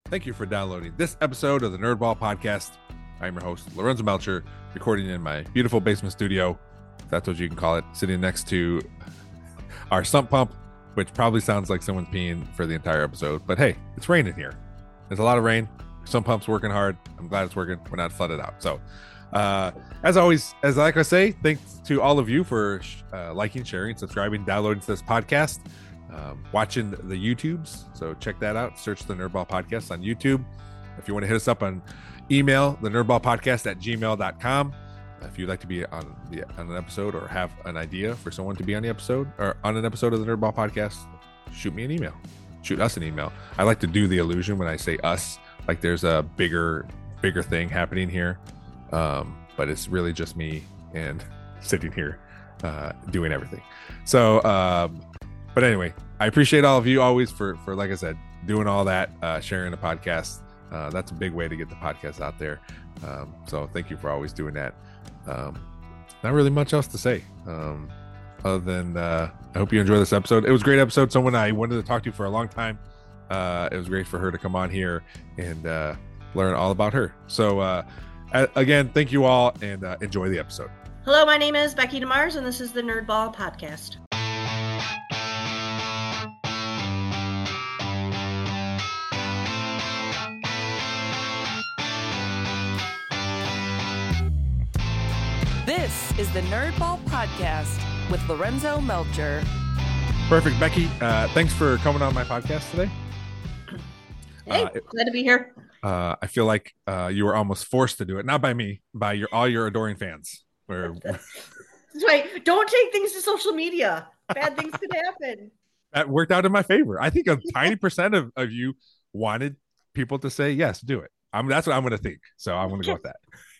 Thank you for downloading this episode of the Nerdball Podcast. I'm your host, Lorenzo Melcher, recording in my beautiful basement studio, if that's what you can call it, sitting next to our sump pump, which probably sounds like someone's peeing for the entire episode. But hey, it's raining here. There's a lot of rain. Sump pump's working hard. I'm glad it's working. We're not flooded out. So, as always, like I say, thanks to all of you for liking, sharing, subscribing, downloading to this podcast. Watching the YouTubes, so check that out. Search the Nerdball Podcast on YouTube. If you want to hit us up on email, the nerdballpodcast@gmail.com. If you'd like to be on an episode or have an idea for someone to be on the episode or on an episode of the Nerdball Podcast, shoot me an email. Shoot us an email. I like to do the illusion when I say us, like there's a bigger thing happening here, but it's really just me and sitting here doing everything. So but anyway, I appreciate all of you always for like I said, doing all that, sharing the podcast. That's a big way to get the podcast out there. So thank you for always doing that. Not really much else to say, other than I hope you enjoy this episode. It was a great episode. Someone I wanted to talk to for a long time. It was great for her to come on here and learn all about her. So again, thank you all and enjoy the episode. Hello, my name is Becky DeMars, and this is the Nerdball Podcast. This is the Nerdball Podcast with Lorenzo Melcher. Perfect. Becky, thanks for coming on my podcast today. Hey, glad to be here. I feel like you were almost forced to do it, not by me, by all your adoring fans. That's right. Don't take things to social media. Bad things could happen. That worked out in my favor. I think a tiny percent of you wanted people to say, yes, do it. That's what I'm going to think. So I'm going to go with that.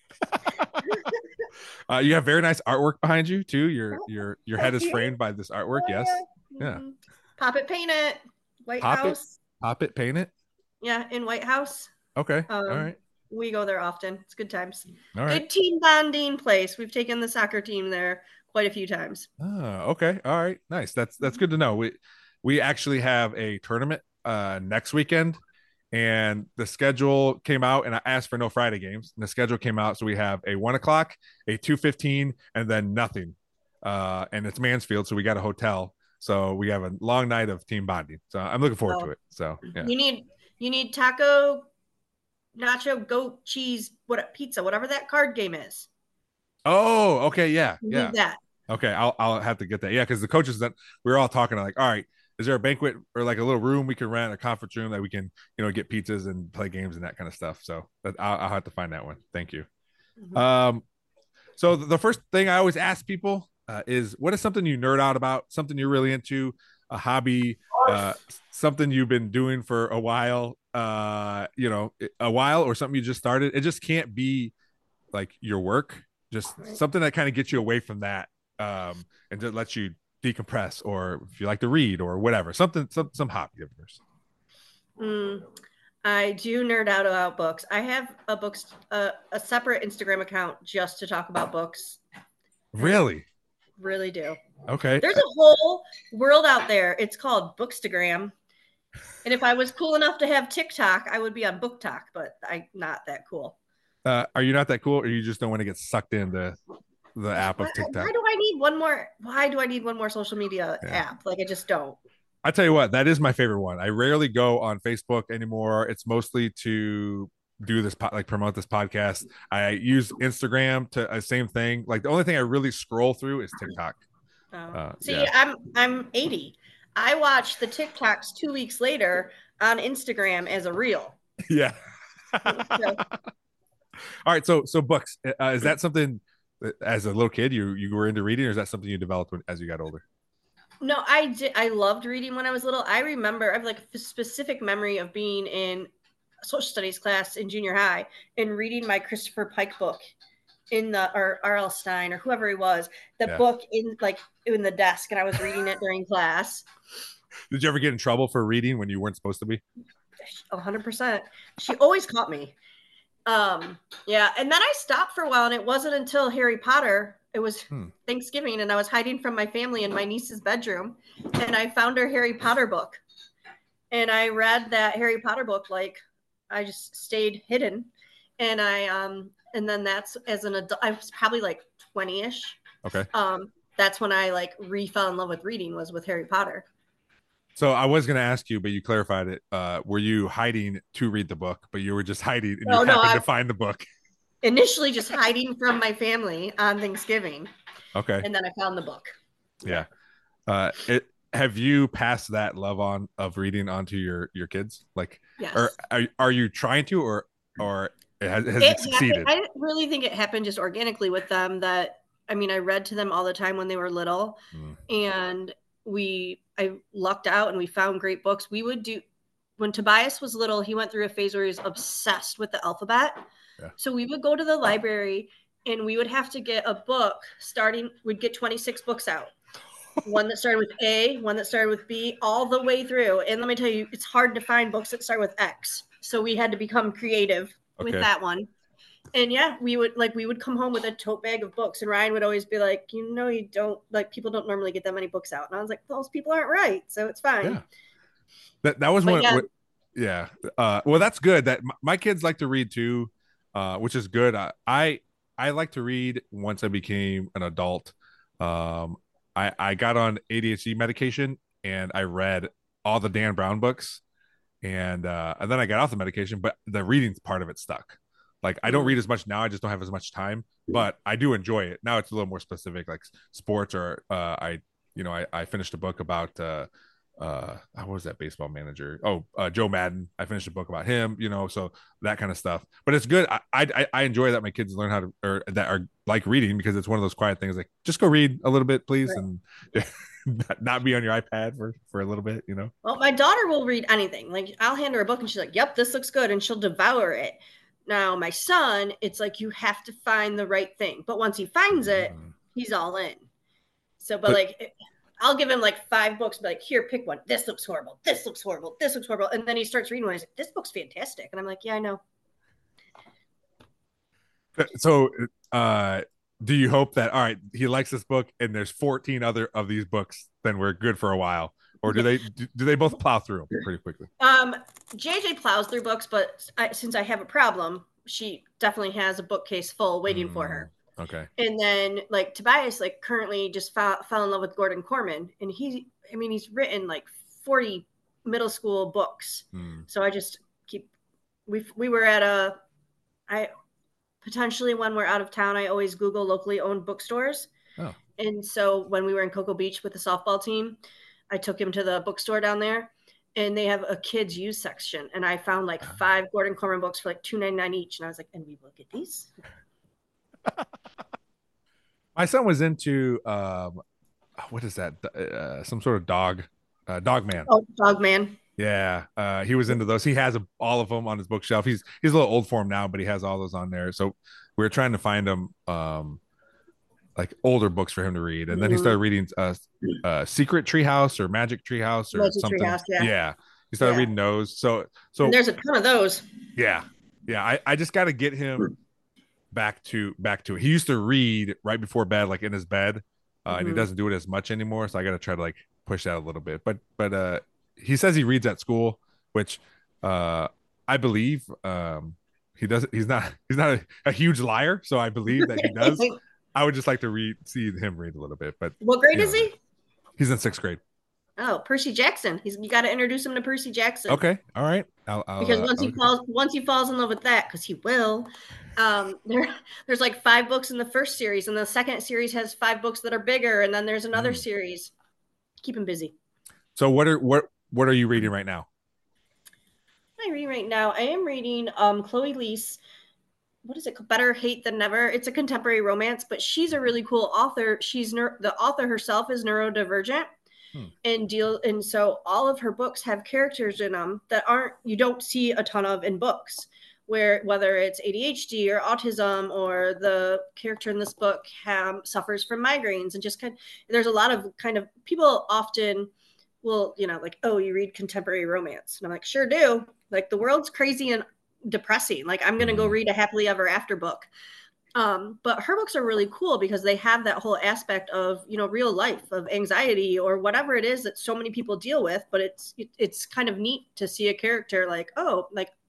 You have very nice artwork behind you too. Your head is framed by this artwork. Yes. Yeah. Pop it, paint it. White House. Pop it, paint it. Yeah, in White House. Okay. All right. We go there often. It's good times. All right. Good team bonding place. We've taken the soccer team there quite a few times. Oh, okay. All right. Nice. That's good to know. We actually have a tournament next weekend. And the schedule came out, and I asked for no Friday games. And the schedule came out, so we have a 1 o'clock, a 2:15, and then nothing. And it's Mansfield, so we got a hotel. So we have a long night of team bonding. So I'm looking forward to it. So yeah. You need taco, nacho, goat, cheese, pizza, whatever that card game is. Oh, okay, yeah, You need that. Okay, I'll have to get that. Yeah, because the coaches that we were all talking like, all right. Is there a banquet or like a little room we can rent, a conference room that we can, get pizzas and play games and that kind of stuff? So I'll have to find that one. Thank you. Mm-hmm. So the first thing I always ask people is, what is something you nerd out about, something you're really into, a hobby, something you've been doing for a while, or something you just started. It just can't be like your work, just something that kind of gets you away from that and just lets you decompress, or if you like to read or whatever, some hobby of yours. I do nerd out about books. I have a separate Instagram account just to talk about books. Really do. Okay. There's a whole world out there. It's called Bookstagram. And if I was cool enough to have TikTok, I would be on BookTok, but I'm not that cool. Are you not that cool, or you just don't want to get sucked into the app of TikTok? Why do I need one more social media app? Like, I just don't. I tell you what, that is my favorite one. I rarely go on Facebook anymore. It's mostly to do this, promote this podcast. I use Instagram to same thing. Like, the only thing I really scroll through is TikTok. I'm 80. I watch the TikToks 2 weeks later on Instagram as a reel. Yeah. All right. So books, is that something as a little kid you were into reading, or is that something you developed as you got older? No, I did. I loved reading when I was little. I remember I have like a specific memory of being in a social studies class in junior high and reading my Christopher Pike book or R.L. Stein or whoever he was, book in the desk, and I was reading it during class. Did you ever get in trouble for reading when you weren't supposed to be? 100%. She always caught me. Yeah. And then I stopped for a while, and it wasn't until Harry Potter. It was Thanksgiving, and I was hiding from my family in my niece's bedroom, and I found her Harry Potter book. And I read that Harry Potter book like I just stayed hidden. And and then that's as an adult, I was probably like 20-ish. Okay. That's when I like fell in love with reading, was with Harry Potter. So I was going to ask you, but you clarified it. Were you hiding to read the book, but you were just hiding and you happened to find the book? Initially just hiding from my family on Thanksgiving. Okay. And then I found the book. Yeah. Have you passed that love on of reading onto your kids? Like, yes. Or are you trying to, or has it succeeded? I really think it happened just organically with them. That, I mean, I read to them all the time when they were little, and I lucked out and we found great books. We would do, when Tobias was little, he went through a phase where he was obsessed with the alphabet. Yeah. So we would go to the library and we would have to get a book we'd get 26 books out. One that started with A, one that started with B, all the way through. And let me tell you, it's hard to find books that start with X. So we had to become creative with that one. And yeah, we would come home with a tote bag of books, and Ryan would always be like, you don't, like, people don't normally get that many books out. And I was like, those people aren't right, so it's fine. Yeah. That was one. Yeah. Well, that's good that my kids like to read too, which is good. I like to read once I became an adult. I got on ADHD medication and I read all the Dan Brown books, and then I got off the medication, but the reading part of it stuck. Like, I don't read as much now. I just don't have as much time, but I do enjoy it. Now it's a little more specific, like sports, or I finished a book about what was that baseball manager? Joe Madden. I finished a book about him, so that kind of stuff. But it's good. I enjoy that my kids learn how to, or that are like reading, because it's one of those quiet things. Like, just go read a little bit, please, and not be on your iPad for a little bit, Well, my daughter will read anything. Like, I'll hand her a book and she's like, yep, this looks good. And she'll devour it. Now, my son, it's like you have to find the right thing. But once he finds it, he's all in. So, but I'll give him like 5 books, be like, here, pick one. This looks horrible. This looks horrible. This looks horrible. And then he starts reading one. He's like, this book's fantastic. And I'm like, yeah, I know. So, do you hope that, all right, he likes this book and there's 14 other of these books, then we're good for a while? Or do they both plow through them pretty quickly? JJ plows through books, but since I have a problem, she definitely has a bookcase full waiting for her. Okay. And then like Tobias, like currently just fell in love with Gordon Corman, and he's written like 40 middle school books. So I just we were at potentially when we're out of town, I always Google locally owned bookstores. Oh. And so when we were in Cocoa Beach with the softball team, I took him to the bookstore down there, and they have a kids use section. And I found like 5 Gordon Corman books for like $2.99 each. And I was like, and we will get these. My son was into, what is that? Some sort of dog man. Oh, Dog Man. Yeah. He was into those. He has all of them on his bookshelf. He's a little old for him now, but he has all those on there. So we were trying to find him, like older books for him to read, and then he started reading Secret Treehouse or Magic Treehouse or something. Treehouse, yeah, he started reading those. So and there's a ton of those. Yeah. I just got to get him back to it. He used to read right before bed, like in his bed, and he doesn't do it as much anymore. So I got to try to like push that a little bit. But he says he reads at school, which I believe. He doesn't. He's not a huge liar, so I believe that he does. I would just like to see him read a little bit. But what grade is he? He's in 6th grade. Oh, Percy Jackson. You got to introduce him to Percy Jackson. Okay, all right. Because once he falls in love with that, because he will. There's like 5 books in the first series, and the second series has 5 books that are bigger, and then there's another series. Keep him busy. So what are you reading right now? What am I reading right now? I am reading Chloe Leese. What is it called? Better Hate Than Never. It's a contemporary romance, but she's a really cool author. She's the author herself is neurodivergent, and so all of her books have characters in them that you don't see a ton of in books, whether it's ADHD or autism, or the character in this book suffers from migraines, and just there's a lot of kind of people often will, like, oh, you read contemporary romance, and I'm like, sure do. Like, the world's crazy and depressing. Like, I'm gonna go read a happily ever after book, but her books are really cool because they have that whole aspect of real life, of anxiety or whatever it is that so many people deal with. But it's kind of neat to see a character like, oh, like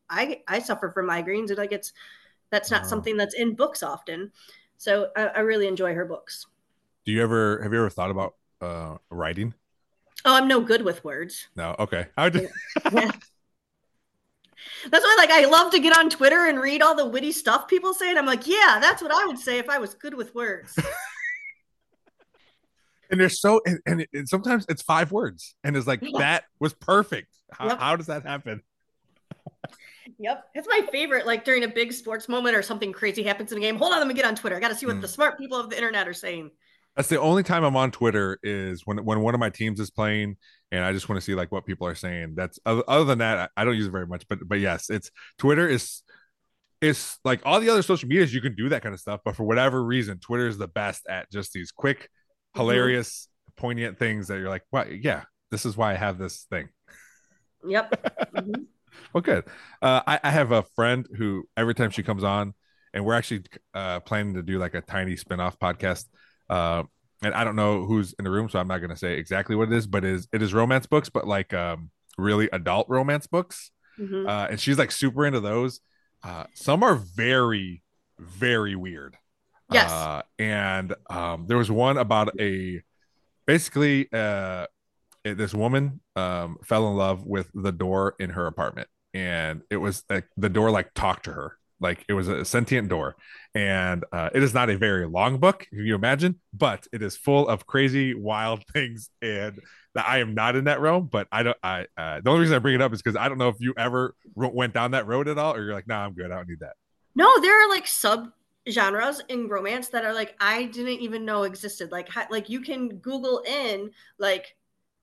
I suffer from migraines, and like that's not Oh. something that's in books often. So I really enjoy her books. Have you ever thought about writing? Oh, I'm no good with words. No. Okay. I would just, Yeah. That's why, like, I love to get on Twitter and read all the witty stuff people say, and I'm like, yeah, that's what I would say if I was good with words. and they're so and sometimes it's 5 words and it's like Yeah. that was perfect. Yep. How does that happen? Yep. It's my favorite, like during a big sports moment or something crazy happens in a game. Hold on, let me get on Twitter. I got to see what the smart people of the internet are saying. That's the only time I'm on Twitter is when one of my teams is playing and I just want to see like what people are saying. That's other than that, I don't use it very much. But yes, it's Twitter is it's like all the other social medias you can do that kind of stuff, but for whatever reason, Twitter is the best at just these quick, hilarious, poignant things that you're like, well, yeah, this is why I have this thing. Yep. Mm-hmm. Well, good. I have a friend who every time she comes on, and we're actually planning to do like a tiny spin-off podcast. And I don't know who's in the room, so I'm not going to say exactly what it is, but it is romance books, but like really adult romance books. Mm-hmm. And she's like super into those. Some are very, very weird. Yes. And there was one about basically this woman fell in love with the door in her apartment, and it was like the door like talked to her, like it was a sentient door. And it is not a very long book, can you imagine, but it is full of crazy wild things. And I am not in that realm, but I don't the only reason I bring it up is because I don't know if you ever went down that road at all, or you're like, nah, I'm good, I don't need that. No, there are like sub genres in romance that are like I didn't even know existed. Like you can Google in like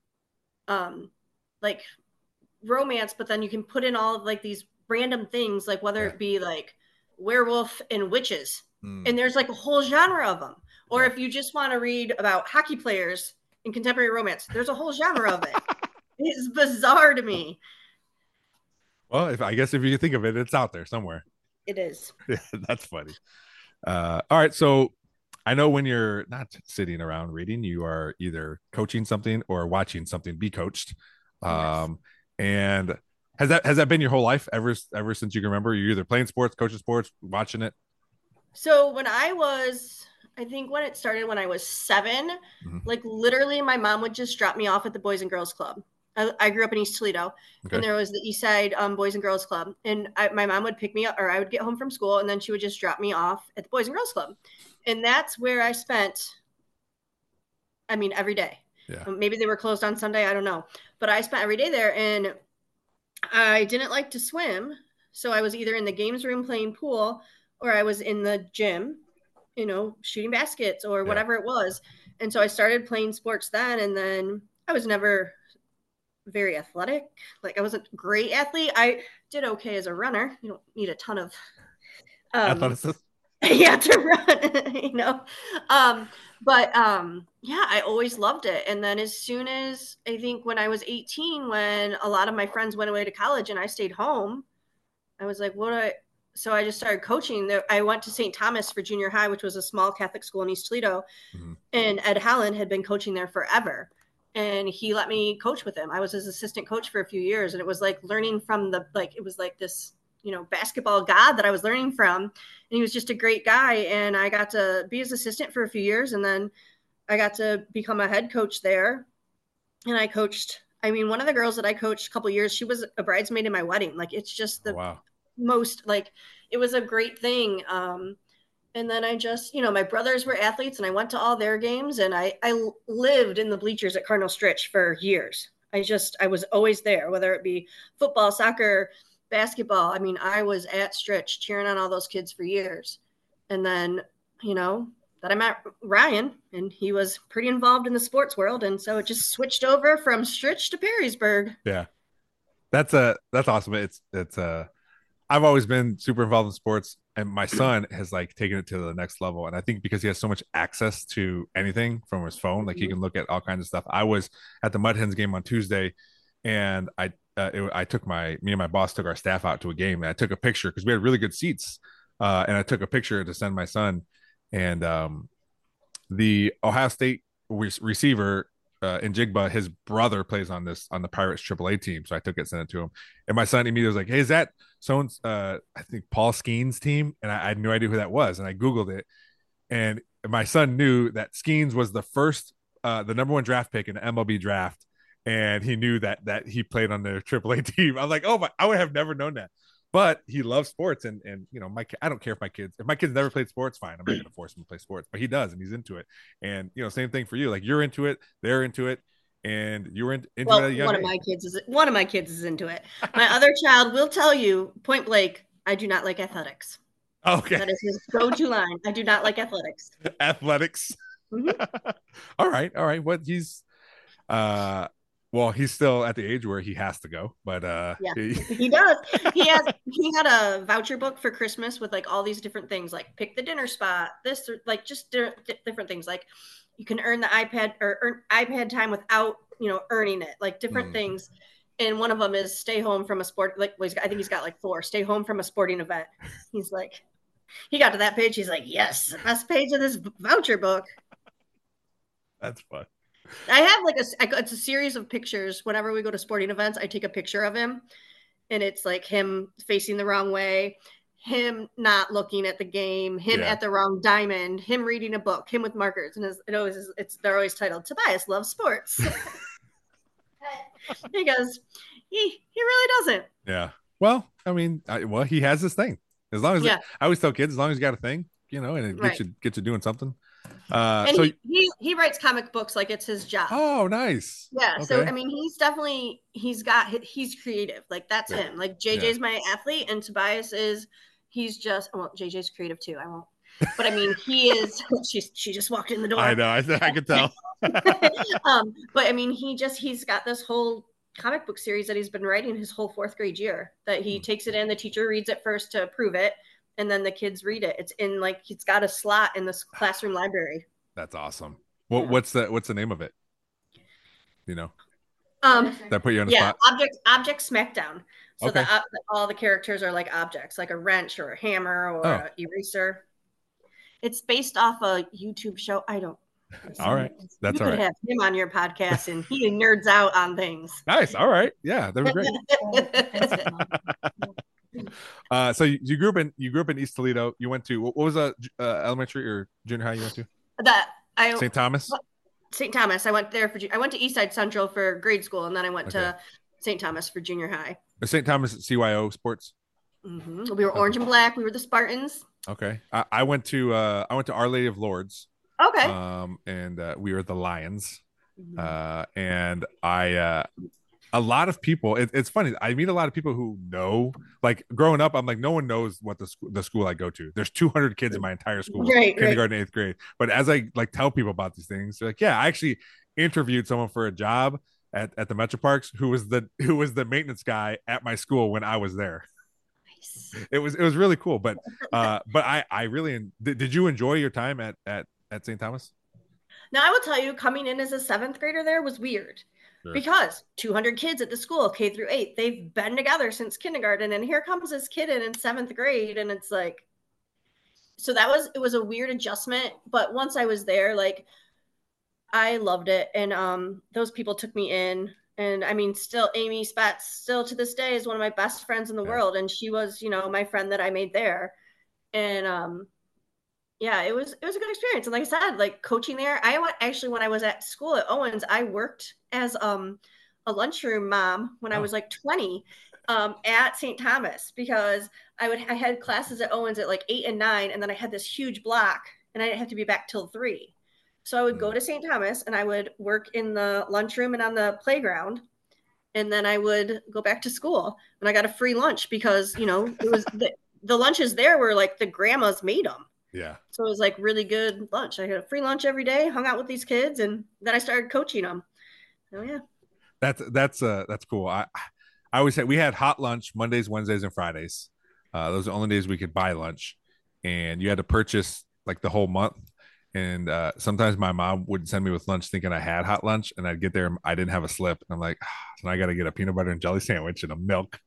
romance, but then you can put in all of like these random things, like whether it be like werewolf and witches, and there's like a whole genre of them. Or if you just want to read about hockey players in contemporary romance, there's a whole genre of it. It's bizarre to me. Well, I guess if you think of it, it's out there somewhere. It is. Yeah, that's funny. All right, so I know when you're not sitting around reading, you are either coaching something or watching something be coached. Yes. And has that been your whole life ever since you can remember? You're either playing sports, coaching sports, watching it. So when I think when it started when I was 7, like literally my mom would just drop me off at the Boys and Girls Club. I grew up in East Toledo, and there was the East Side Boys and Girls Club. And my mom would pick me up, or I would get home from school, and then she would just drop me off at the Boys and Girls Club. And that's where I spent, every day. Yeah. Maybe they were closed on Sunday. I don't know. But I spent every day there, and I didn't like to swim. So I was either in the games room playing pool, or I was in the gym, shooting baskets or whatever it was. And so I started playing sports then. And then I was never very athletic. Like I wasn't a great athlete. I did okay as a runner. You don't need a ton of Athleticism. yeah, to run, yeah, I always loved it. And then as soon as I think when I was 18, when a lot of my friends went away to college and I stayed home, I was like, so I just started coaching. I went to St. Thomas for junior high, which was a small Catholic school in East Toledo. And Ed Holland had been coaching there forever. And he let me coach with him. I was his assistant coach for a few years. And it was like learning from it was like this, basketball god that I was learning from. And he was just a great guy. And I got to be his assistant for a few years. And then I got to become a head coach there. And I coached, one of the girls that I coached a couple of years, she was a bridesmaid in my wedding. Like, it's just the most, like, it was a great thing. And then I just, my brothers were athletes and I went to all their games, and I lived in the bleachers at Cardinal Stritch for years. I was always there, whether it be football, soccer, basketball. I was at Stritch cheering on all those kids for years. And then, that I met Ryan, and he was pretty involved in the sports world. And so it just switched over from Stritch to Perrysburg. Yeah. That's awesome. It's I've always been super involved in sports, and my son has like taken it to the next level. And I think because he has so much access to anything from his phone, like he can look at all kinds of stuff. I was at the Mud Hens game on Tuesday, and me and my boss took our staff out to a game, and I took a picture because we had really good seats. And I took a picture to send my son, and the Ohio State receiver Njigba, his brother plays on the Pirates AAA team, so I took it, sent it to him, and my son immediately was like, "Hey, is that someone's? I think Paul Skeens' team?" And I had no idea who that was, and I googled it, and my son knew that Skeens was the number one draft pick in the MLB draft, and he knew that he played on the AAA team. I was like, "Oh my, I would have never known that." But he loves sports, and I don't care if my kids never played sports, fine, I'm not gonna force him to play sports, but he does, and he's into it. And same thing for you, like you're into it, they're into it, and you were into it at a young one of my kids is into it. My other child will tell you point blank, I do not like athletics. Okay, that is his go-to line. I do not like athletics. Athletics. Mm-hmm. All right. What he's well, he's still at the age where he has to go, but yeah, he does. He had a voucher book for Christmas with like all these different things, like pick the dinner spot, this, or like just different things, like you can earn the iPad or earn iPad time without earning it, like different things. And one of them is stay home from a sport. Like I think he's got like 4. Stay home from a sporting event. He's like, he got to that page. He's like, yes, the best page of this voucher book. That's fun. I have it's a series of pictures. Whenever we go to sporting events, I take a picture of him, and it's like him facing the wrong way, him not looking at the game, him at the wrong diamond, him reading a book, him with markers, and they're always titled Tobias Loves Sports. He goes, he really doesn't. Yeah. Well, I mean, he has this thing. As long as I always tell kids, as long as you got a thing, and it gets you doing something. And so he writes comic books like it's his job. Oh, nice. Yeah. Okay. So I mean, he's creative. Like that's him. Like JJ's my athlete, and Tobias JJ's creative too. I won't. But I mean, he is. She just walked in the door. I know. I could tell. But I mean, he's got this whole comic book series that he's been writing his whole 4th grade year. That he takes it in. The teacher reads it first to approve it. And then the kids read it. It's in it's got a slot in this classroom library. That's awesome. What's the name of it? That put you on the spot. Object Smackdown. So all the characters are like objects, like a wrench or a hammer or an eraser. It's based off a YouTube show. I don't. All right, that's all right. You could have him on your podcast, and he nerds out on things. Nice. All right. Yeah, that'd be great. So you grew up in East Toledo. You went to what was elementary or junior high you went to? St. Thomas. St. Thomas. I went there I went to Eastside Central for grade school, and then I went to St. Thomas for junior high. St. Thomas CYO sports. Mm-hmm. We were orange and black. We were the Spartans. Okay. I went to Our Lady of Lourdes. Okay. And we were the Lions. And a lot of people, it's funny, I meet a lot of people who know, like growing up, I'm like, no one knows what the school I go to. There's 200 kids in my entire school, kindergarten, 8th grade. But as I like tell people about these things, they're like, yeah, I actually interviewed someone for a job at the Metro Parks who was the maintenance guy at my school when I was there. Nice. It was really cool. But I really did you enjoy your time at St. Thomas? Now I will tell you, coming in as a 7th grader there was weird. Sure. Because 200 kids at the school, K through 8, they've been together since kindergarten, and here comes this kid in 7th grade, and it's like, so it was a weird adjustment. But once I was there, like, I loved it, and those people took me in, and I mean, still, Amy Spatz, still to this day, is one of my best friends in the world, and she was, my friend that I made there, and yeah, it was a good experience. And like I said, like coaching there, when I was at school at Owens, I worked as a lunchroom mom when I was like 20 at St. Thomas, because I had classes at Owens at like 8 and 9, and then I had this huge block, and I didn't have to be back till 3. So I would go to St. Thomas, and I would work in the lunchroom and on the playground, and then I would go back to school, and I got a free lunch because it was the lunches there were like the grandmas made them. Yeah. So it was like really good lunch. I had a free lunch every day, hung out with these kids, and then I started coaching them. Oh yeah. That's cool. I always said we had hot lunch Mondays, Wednesdays, and Fridays. Those are the only days we could buy lunch, and you had to purchase like the whole month. And sometimes my mom would send me with lunch thinking I had hot lunch, and I'd get there and I didn't have a slip, and I'm like, so I got to get a peanut butter and jelly sandwich and a milk.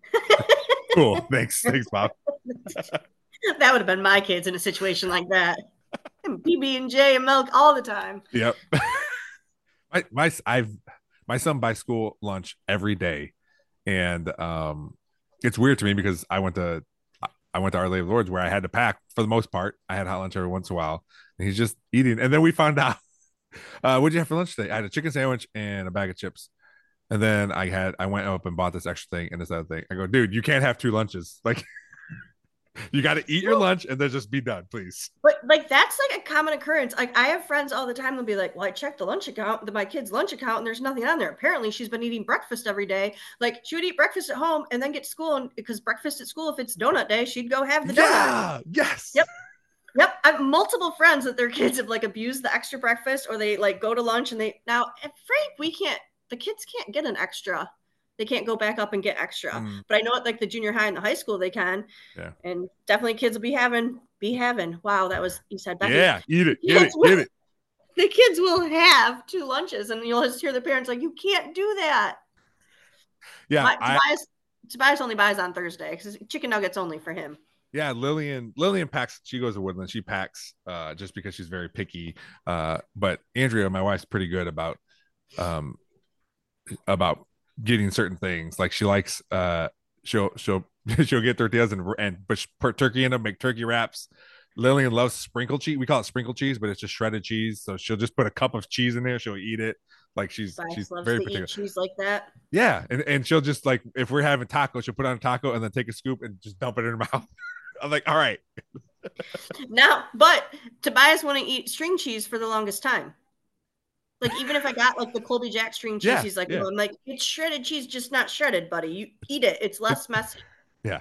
Cool. Thanks, Bob. That would have been my kids in a situation like that. PB&J and milk all the time. Yep. My son buys school lunch every day, and it's weird to me because I went to Our Lady of Lords where I had to pack for the most part. I had hot lunch every once in a while, and he's just eating. And then we found out, what'd you have for lunch today? I had a chicken sandwich and a bag of chips. And then I went up and bought this extra thing and this other thing. I go, dude, you can't have two lunches. Like, you got to eat your lunch and then just be done, please. But like that's like a common occurrence. Like I have friends all the time that'll be like, "Well, I checked the lunch account, my kid's lunch account, and there's nothing on there." Apparently, she's been eating breakfast every day. Like she would eat breakfast at home and then get to school, and because breakfast at school, if it's donut day, she'd go have the donut. Yeah, yes. Yep. I have multiple friends that their kids have like abused the extra breakfast, or they like go to lunch and they now at Frank, the kids can't get an extra. They can't go back up and get extra. But I know at like the junior high and the high school they can. Yeah. And definitely kids will be having. Wow, that was you said Becky. Yeah, eat it. Get it. The kids will have two lunches and you'll just hear the parents like, you can't do that. Yeah. Tobias only buys on Thursday because chicken nuggets only for him. Yeah, Lillian packs. She goes to Woodland. She packs just because she's very picky. But Andrea, my wife's pretty good about getting certain things. Like she likes she'll get tortillas and put turkey in them, make turkey wraps. Lillian loves sprinkle cheese. We call it sprinkle cheese, but it's just shredded cheese. So she'll just put a cup of cheese in there. She'll eat it. Like she's very particular. Cheese like that. Yeah, and she'll just like if we're having tacos, she'll put on a taco and then take a scoop and just dump it in her mouth. I'm like, all right. Now, but Tobias want to eat string cheese for the longest time. Like even if I got like the Colby Jack string cheese, he's like, well, I'm like, it's shredded cheese, just not shredded, buddy. You eat it. It's less messy. Yeah.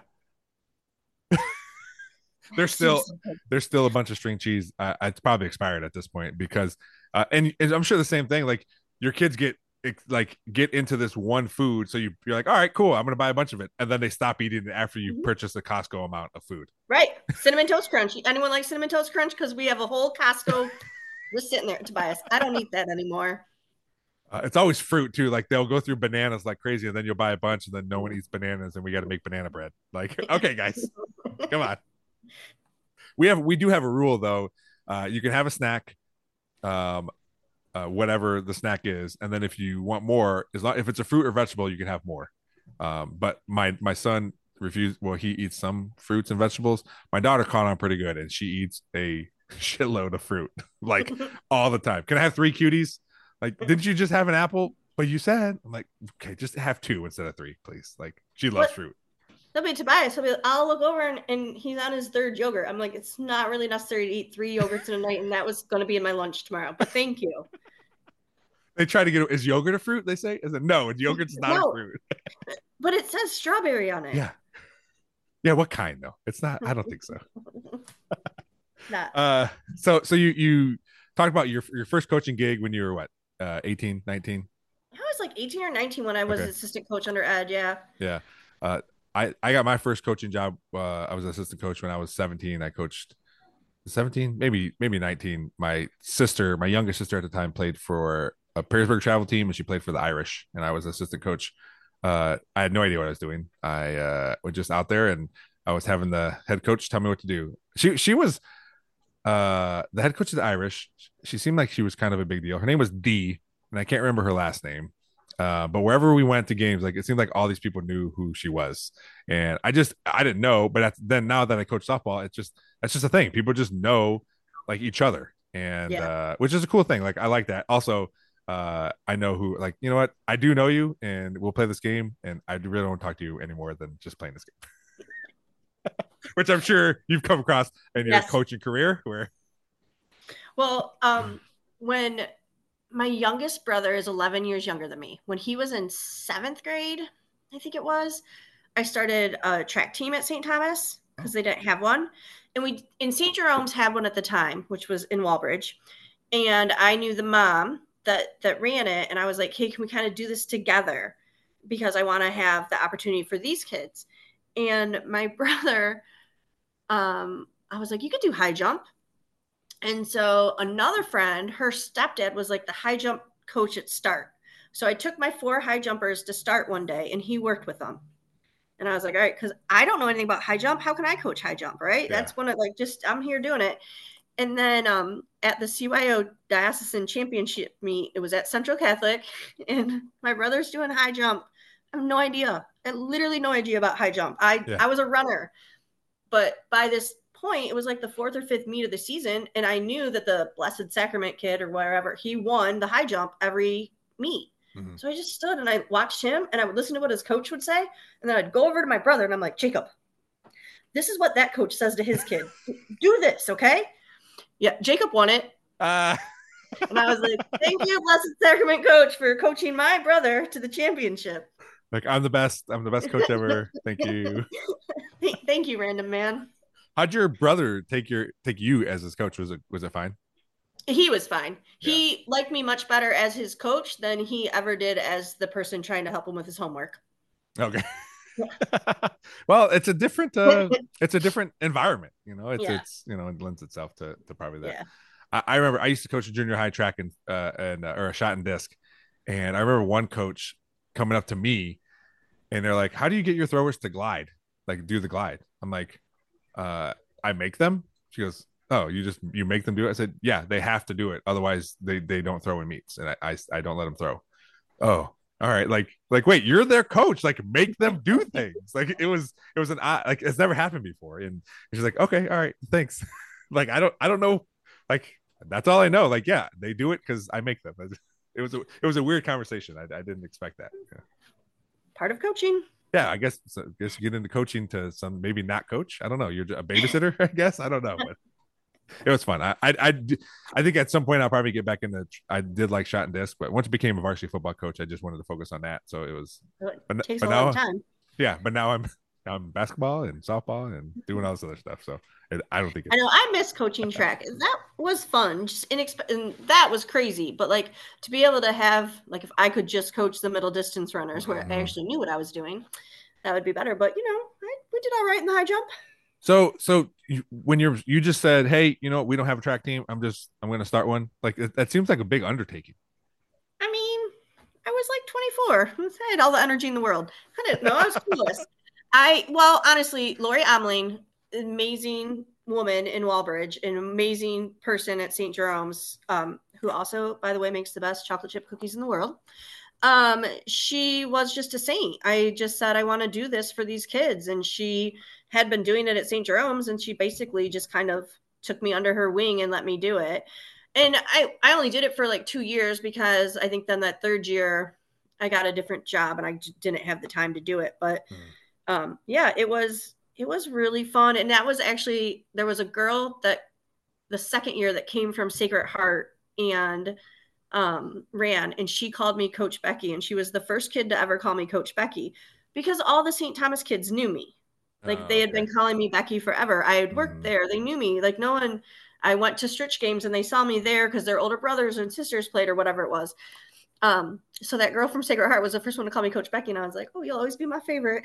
There's still a bunch of string cheese. It's probably expired at this point because, and I'm sure the same thing. Like your kids get into this one food, so you're like, all right, cool, I'm gonna buy a bunch of it, and then they stop eating it after you purchase the Costco amount of food. Right. Cinnamon Toast Crunch. Anyone like Cinnamon Toast Crunch? Because we have a whole Costco just sitting there. Tobias, I don't eat that anymore. It's always fruit too. Like they'll go through bananas like crazy, and then you'll buy a bunch, and then no one eats bananas, and we got to make banana bread. Like, okay, guys, come on. We do have a rule though. You can have a snack, whatever the snack is, and then if you want more, if it's a fruit or vegetable, you can have more. But my son refused. Well, he eats some fruits and vegetables. My daughter caught on pretty good, and she eats a shitload of fruit like all the time. Can I have 3 cuties? Like, didn't you just have an apple? But you said, I'm like, okay, just have 2 instead of 3, please. Like, she loves fruit. That'll be Tobias. I'll look over and he's on his 3rd yogurt. I'm like, it's not really necessary to eat 3 yogurts in a night, and that was going to be in my lunch tomorrow. But thank you. They try to get, is yogurt a fruit? They say, is it no? Yogurt's not a fruit. But it says strawberry on it. Yeah. Yeah. What kind though? It's not. I don't think so. Not. So you talked about your first coaching gig when you were what? 18, 19? I was like 18 or 19 when I was assistant coach under Ed. Yeah. Yeah. I got my first coaching job. I was an assistant coach when I was 17. I coached 17, maybe 19. My younger sister at the time, played for a Perrysburg travel team, and she played for the Irish, and I was assistant coach. I had no idea what I was doing. I was just out there, and I was having the head coach tell me what to do. She was the head coach of the Irish. She seemed like she was kind of a big deal. Her name was Dee, and I can't remember her last name. But wherever we went to games, like it seemed like all these people knew who she was, and I didn't know. But then now that I coach softball, that's just a thing. People just know like each other, and which is a cool thing. Like I like that. Also, I know who, like, you know what, I do know you, and we'll play this game, and I really don't want to talk to you anymore than just playing this game. Which I'm sure you've come across in your coaching career. When my youngest brother is 11 years younger than me, when he was in 7th grade, I think it was, I started a track team at St. Thomas because they didn't have one. And we in St. Jerome's had one at the time, which was in Walbridge. And I knew the mom that ran it. And I was like, hey, can we kind of do this together? Because I want to have the opportunity for these kids. And my brother, I was like, you could do high jump. And so another friend, her stepdad was like the high jump coach at Start. So I took my 4 high jumpers to Start one day, and he worked with them. And I was like, all right, because I don't know anything about high jump. How can I coach high jump, right? Yeah. That's when I'm here doing it. And then at the CYO diocesan championship meet, it was at Central Catholic, and my brother's doing high jump. I have no idea. I literally no idea about high jump. I was a runner, but by this point, it was like the 4th or 5th meet of the season, and I knew that the Blessed Sacrament kid or wherever, he won the high jump every meet. Mm-hmm. So I just stood and I watched him, and I would listen to what his coach would say, and then I'd go over to my brother, and I'm like, Jacob, this is what that coach says to his kid. Do this, okay? Yeah, Jacob won it. And I was like, thank you, Blessed Sacrament coach, for coaching my brother to the championship. Like, I'm the best coach ever. Thank you. Thank you, random man. How'd your brother take you as his coach? Was it fine? He was fine. Yeah. He liked me much better as his coach than he ever did as the person trying to help him with his homework. Okay. Well, it's a different environment, you know. It's you know, it lends itself to probably that. Yeah. I remember I used to coach a junior high track and or a shot and disc, and I remember one coach coming up to me, and they're like, "How do you get your throwers to glide? Like, do the glide?" I'm like, "I make them." She goes, "Oh, you make them do it?" I said, "Yeah, they have to do it, otherwise they don't throw in meets, and I don't let them throw." Oh. All right, like wait, you're their coach, like make them do things. Like it was an like it's never happened before, and she's like, okay, all right, thanks. Like I don't know, like that's all I know. Like yeah, they do it because I make them. It was a weird conversation. I didn't expect that. Yeah. Part of coaching. Yeah, I guess you get into coaching to some maybe not coach. I don't know. You're a babysitter, I guess. I don't know, but it was fun. I think at some point I'll probably get back into. I did like shot and disc, but once I became a varsity football coach, I just wanted to focus on that. So it was. It takes a long time. Yeah, but now I'm basketball and softball and doing all this other stuff. So I don't think. I know I miss coaching track. That was fun. Just and that was crazy. But like to be able to have like if I could just coach the middle distance runners where I actually knew what I was doing, that would be better. But you know, we did all right in the high jump. So when you just said, hey, you know, we don't have a track team. I'm going to start one. Like that seems like a big undertaking. I mean, I was like 24. I had all the energy in the world. I didn't know I was clueless. Well, honestly, Lori Omling, amazing woman in Walbridge, an amazing person at St. Jerome's, who also, by the way, makes the best chocolate chip cookies in the world. She was just a saint. I just said, I want to do this for these kids. And she had been doing it at St. Jerome's, and she basically just kind of took me under her wing and let me do it. And I only did it for like 2 years because I think then that 3rd year I got a different job and I just didn't have the time to do it. But yeah, it was really fun. And that was actually, there was a girl that the 2nd year that came from Sacred Heart and ran, and she called me Coach Becky, and she was the first kid to ever call me Coach Becky because all the St. Thomas kids knew me. Like they had been calling me Becky forever. I had worked there. They knew me. Like no one, I went to Stritch games and they saw me there because their older brothers and sisters played or whatever it was. So that girl from Sacred Heart was the first one to call me Coach Becky. And I was like, oh, you'll always be my favorite.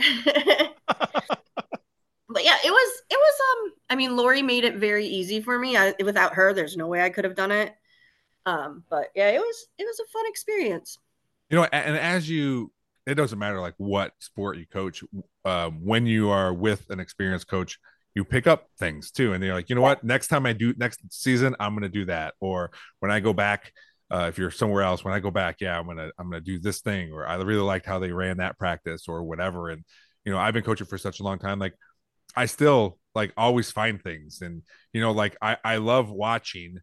But yeah, it was, I mean, Lori made it very easy for me. Without her, there's no way I could have done it. But yeah, it was a fun experience. You know, and it doesn't matter like what sport you coach. When you are with an experienced coach, you pick up things too, and they're like, you know what? Next season, I'm going to do that. Or when I go back, if you're somewhere else, when I go back, yeah, I'm gonna do this thing. Or I really liked how they ran that practice or whatever. And you know, I've been coaching for such a long time. Like I still like always find things, and you know, like I love watching.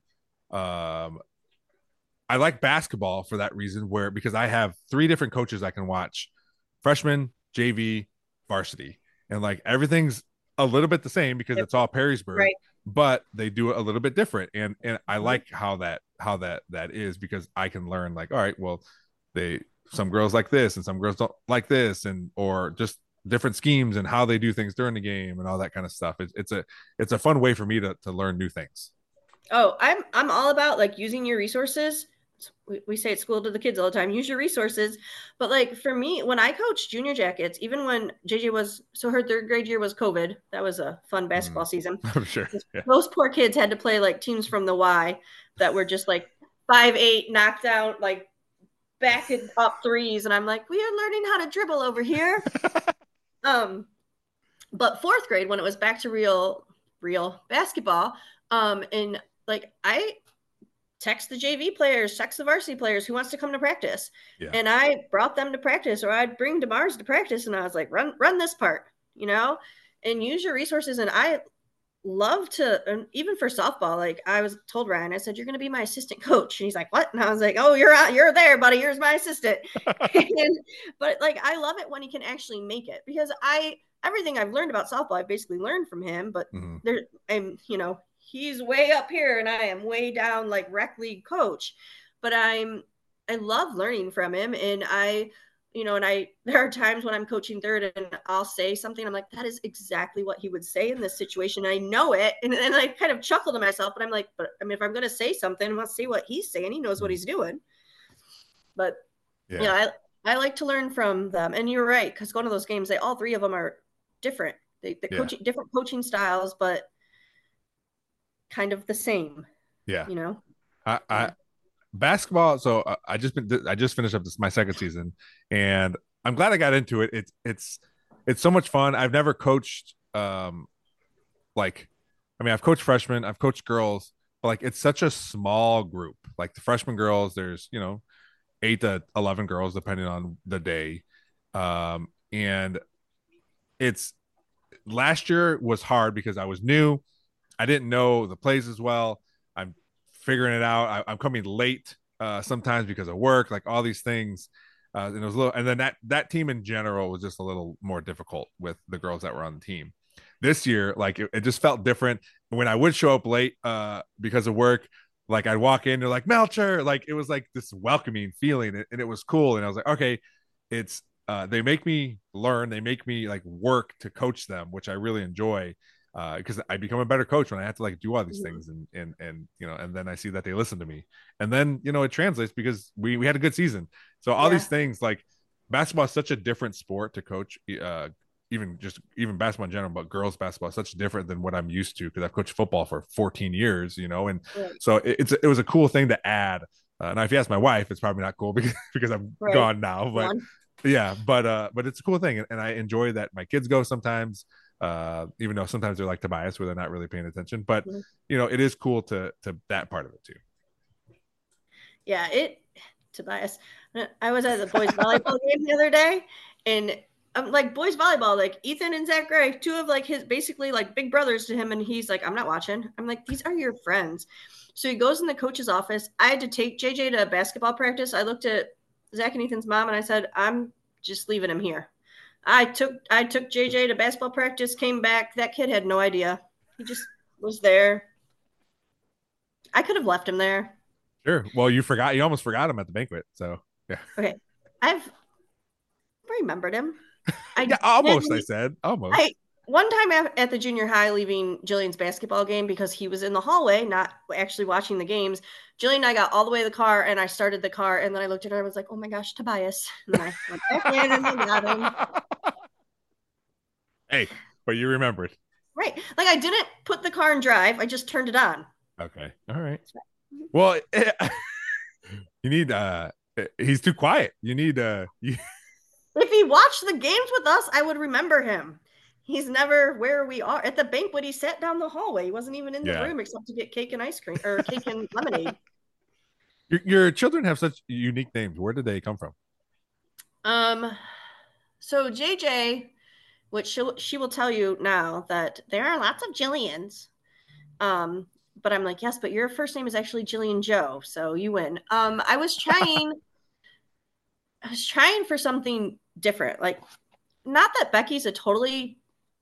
I like basketball for that reason, because I have 3 different coaches I can watch: freshman, JV, varsity, and like everything's a little bit the same because it's all Perrysburg, right. But they do it a little bit different, and I like how that is because I can learn like, all right, well, some girls like this and some girls don't like this, and or just different schemes and how they do things during the game and all that kind of stuff. It's a fun way for me to learn new things. Oh, I'm all about like using your resources. We say at school to the kids all the time, use your resources. But like for me, when I coached junior jackets, even when JJ her 3rd grade year was COVID, that was a fun basketball season. I'm sure. Yeah. Those poor kids had to play like teams from the Y that were just like 5'8", knocked out, like backing up threes. And I'm like, we are learning how to dribble over here. But 4th grade, when it was back to real basketball, and like I text the JV players, text the varsity players who wants to come to practice. Yeah. And I brought them to practice, or I'd bring DeMars to practice, and I was like, run this part, and use your resources. And I love to, and even for softball, like I was told Ryan, I said, you're going to be my assistant coach. And he's like, what? And I was like, oh, you're there, buddy. Here's my assistant. But like, I love it when he can actually make it, because everything I've learned about softball, I've basically learned from him, but he's way up here and I am way down, like rec league coach, but I love learning from him. And there are times when I'm coaching third and I'll say something, I'm like, that is exactly what he would say in this situation. I know it. And I kind of chuckle to myself, but I'm like, but I mean, if I'm going to say something, I'm going to say what he's saying. He knows what he's doing. But I like to learn from them. And you're right, because going to those games, all three of them are different. Coaching, different coaching styles, but kind of the same. Yeah. I basketball. So I just finished up my second season, and I'm glad I got into it. It's so much fun. I've never coached. I've coached freshmen, I've coached girls, but like it's such a small group. Like the freshman girls, there's 8 to 11 girls depending on the day, and it's last year was hard because I was new. I didn't know the plays as well. I'm figuring it out. I'm coming late sometimes because of work, like all these things. And it was and then that team in general was just a little more difficult with the girls that were on the team. This year, like it just felt different. When I would show up late because of work, like I'd walk in, they're like, Melcher, like it was like this welcoming feeling, and it was cool. And I was like, okay, it's they make me learn, they make me like work to coach them, which I really enjoy. Because I become a better coach when I have to like do all these things, and and then I see that they listen to me, and then it translates because we had a good season. So all these things, like basketball is such a different sport to coach, even basketball in general, but girls basketball is such different than what I'm used to because I've coached football for 14 years, and so it was a cool thing to add. Now if you ask my wife, it's probably not cool because I'm gone now, but but it's a cool thing, and I enjoy that my kids go sometimes. Even though sometimes they're like Tobias where they're not really paying attention, but it is cool to that part of it too. Yeah, Tobias. I was at the boys volleyball game the other day, and I'm like, boys volleyball, like Ethan and Zach Gray, two of like his basically like big brothers to him, and he's like, I'm not watching. I'm like, these are your friends. So he goes in the coach's office. I had to take JJ to basketball practice. I looked at Zach and Ethan's mom and I said, I'm just leaving him here. I took JJ to basketball practice, came back. That kid had no idea. He just was there. I could have left him there. Sure. Well, you almost forgot him at the banquet. So yeah. Okay. I've remembered him. Almost. I said almost. One time at the junior high, leaving Jillian's basketball game because he was in the hallway, not actually watching the games. Jillian and I got all the way to the car, and I started the car, and then I looked at her and I was like, oh my gosh, Tobias. And then I went back in and I got him. Hey, but you remembered. Right. Like I didn't put the car in drive. I just turned it on. Okay. All right. Well, you need, he's too quiet. You need, If he watched the games with us, I would remember him. He's never where we are. At the banquet, he sat down the hallway. He wasn't even in the room except to get cake and ice cream or cake and lemonade. Your children have such unique names. Where did they come from? So JJ, which she will tell you now that there are lots of Jillians. But I'm like, yes, but your first name is actually Jillian Joe, so you win. I was trying for something different. Like, not that Becky's a totally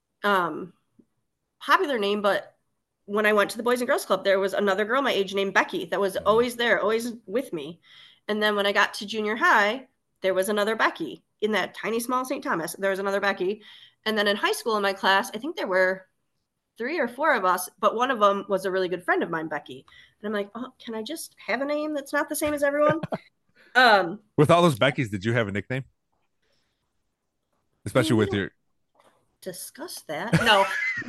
popular name, but when I went to the Boys and Girls Club, there was another girl my age named Becky that was always there, always with me. And then when I got to junior high, there was another Becky in that tiny, small St. Thomas. There was another Becky. And then in high school in my class, I think there were 3 or 4 of us, but one of them was a really good friend of mine, Becky. And I'm like, oh, can I just have a name that's not the same as everyone? With all those Beckys, did you have a nickname? Especially with your... Discuss that. No.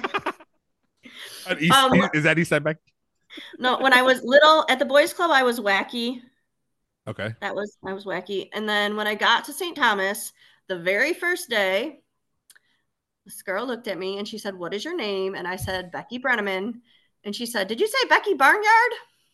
Is that Eastside Becky? No, when I was little at the boys club, I was Wacky. Okay. I was Wacky. And then when I got to St. Thomas, the very first day, this girl looked at me and she said, what is your name? And I said, Becky Brenneman. And she said, "Did you say Becky Barnyard?"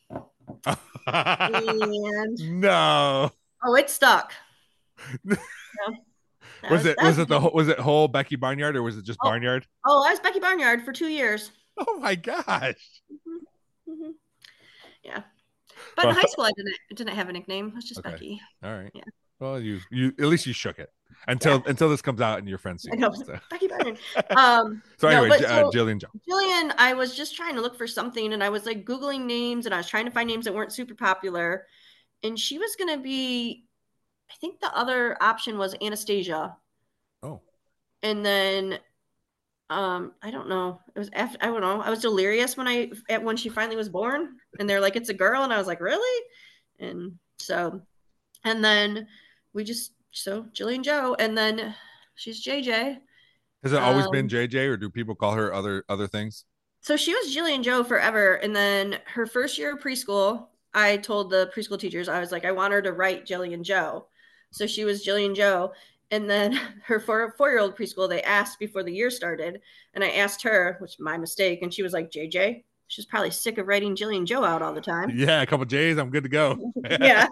And No. oh, it stuck. Yeah, Was it was it whole Becky Barnyard or was it just oh, Barnyard? oh, I was Becky Barnyard for 2 years. Oh my gosh. Mm-hmm. Yeah. But in high school, I didn't have a nickname. It was just Okay. Becky. All right. Yeah. Well, you at least you shook it until this comes out and your friends see I know. it. So. Becky Barnyard. So anyway, so Jillian Joe. Jillian, I was just trying to look for something, and I was like Googling names, and I was trying to find names that weren't super popular. And she was going to be, I think the other option was Anastasia. Oh. And then I don't know. It was after, I don't know. I was delirious when she finally was born, and they're like, "It's a girl," and I was like, "Really?" And so, and then Jillian Joe, and then she's JJ. Has it always been JJ, or do people call her other things? So she was Jillian Joe forever, and then her first year of preschool, I told the preschool teachers, I was like, I want her to write Jillian Joe. So she was Jillian Joe. And then her four-year-old preschool, they asked before the year started, and I asked her, which my mistake, and she was like, JJ. She's probably sick of writing Jillian Joe out all the time. Yeah, a couple J's, I'm good to go. Yeah.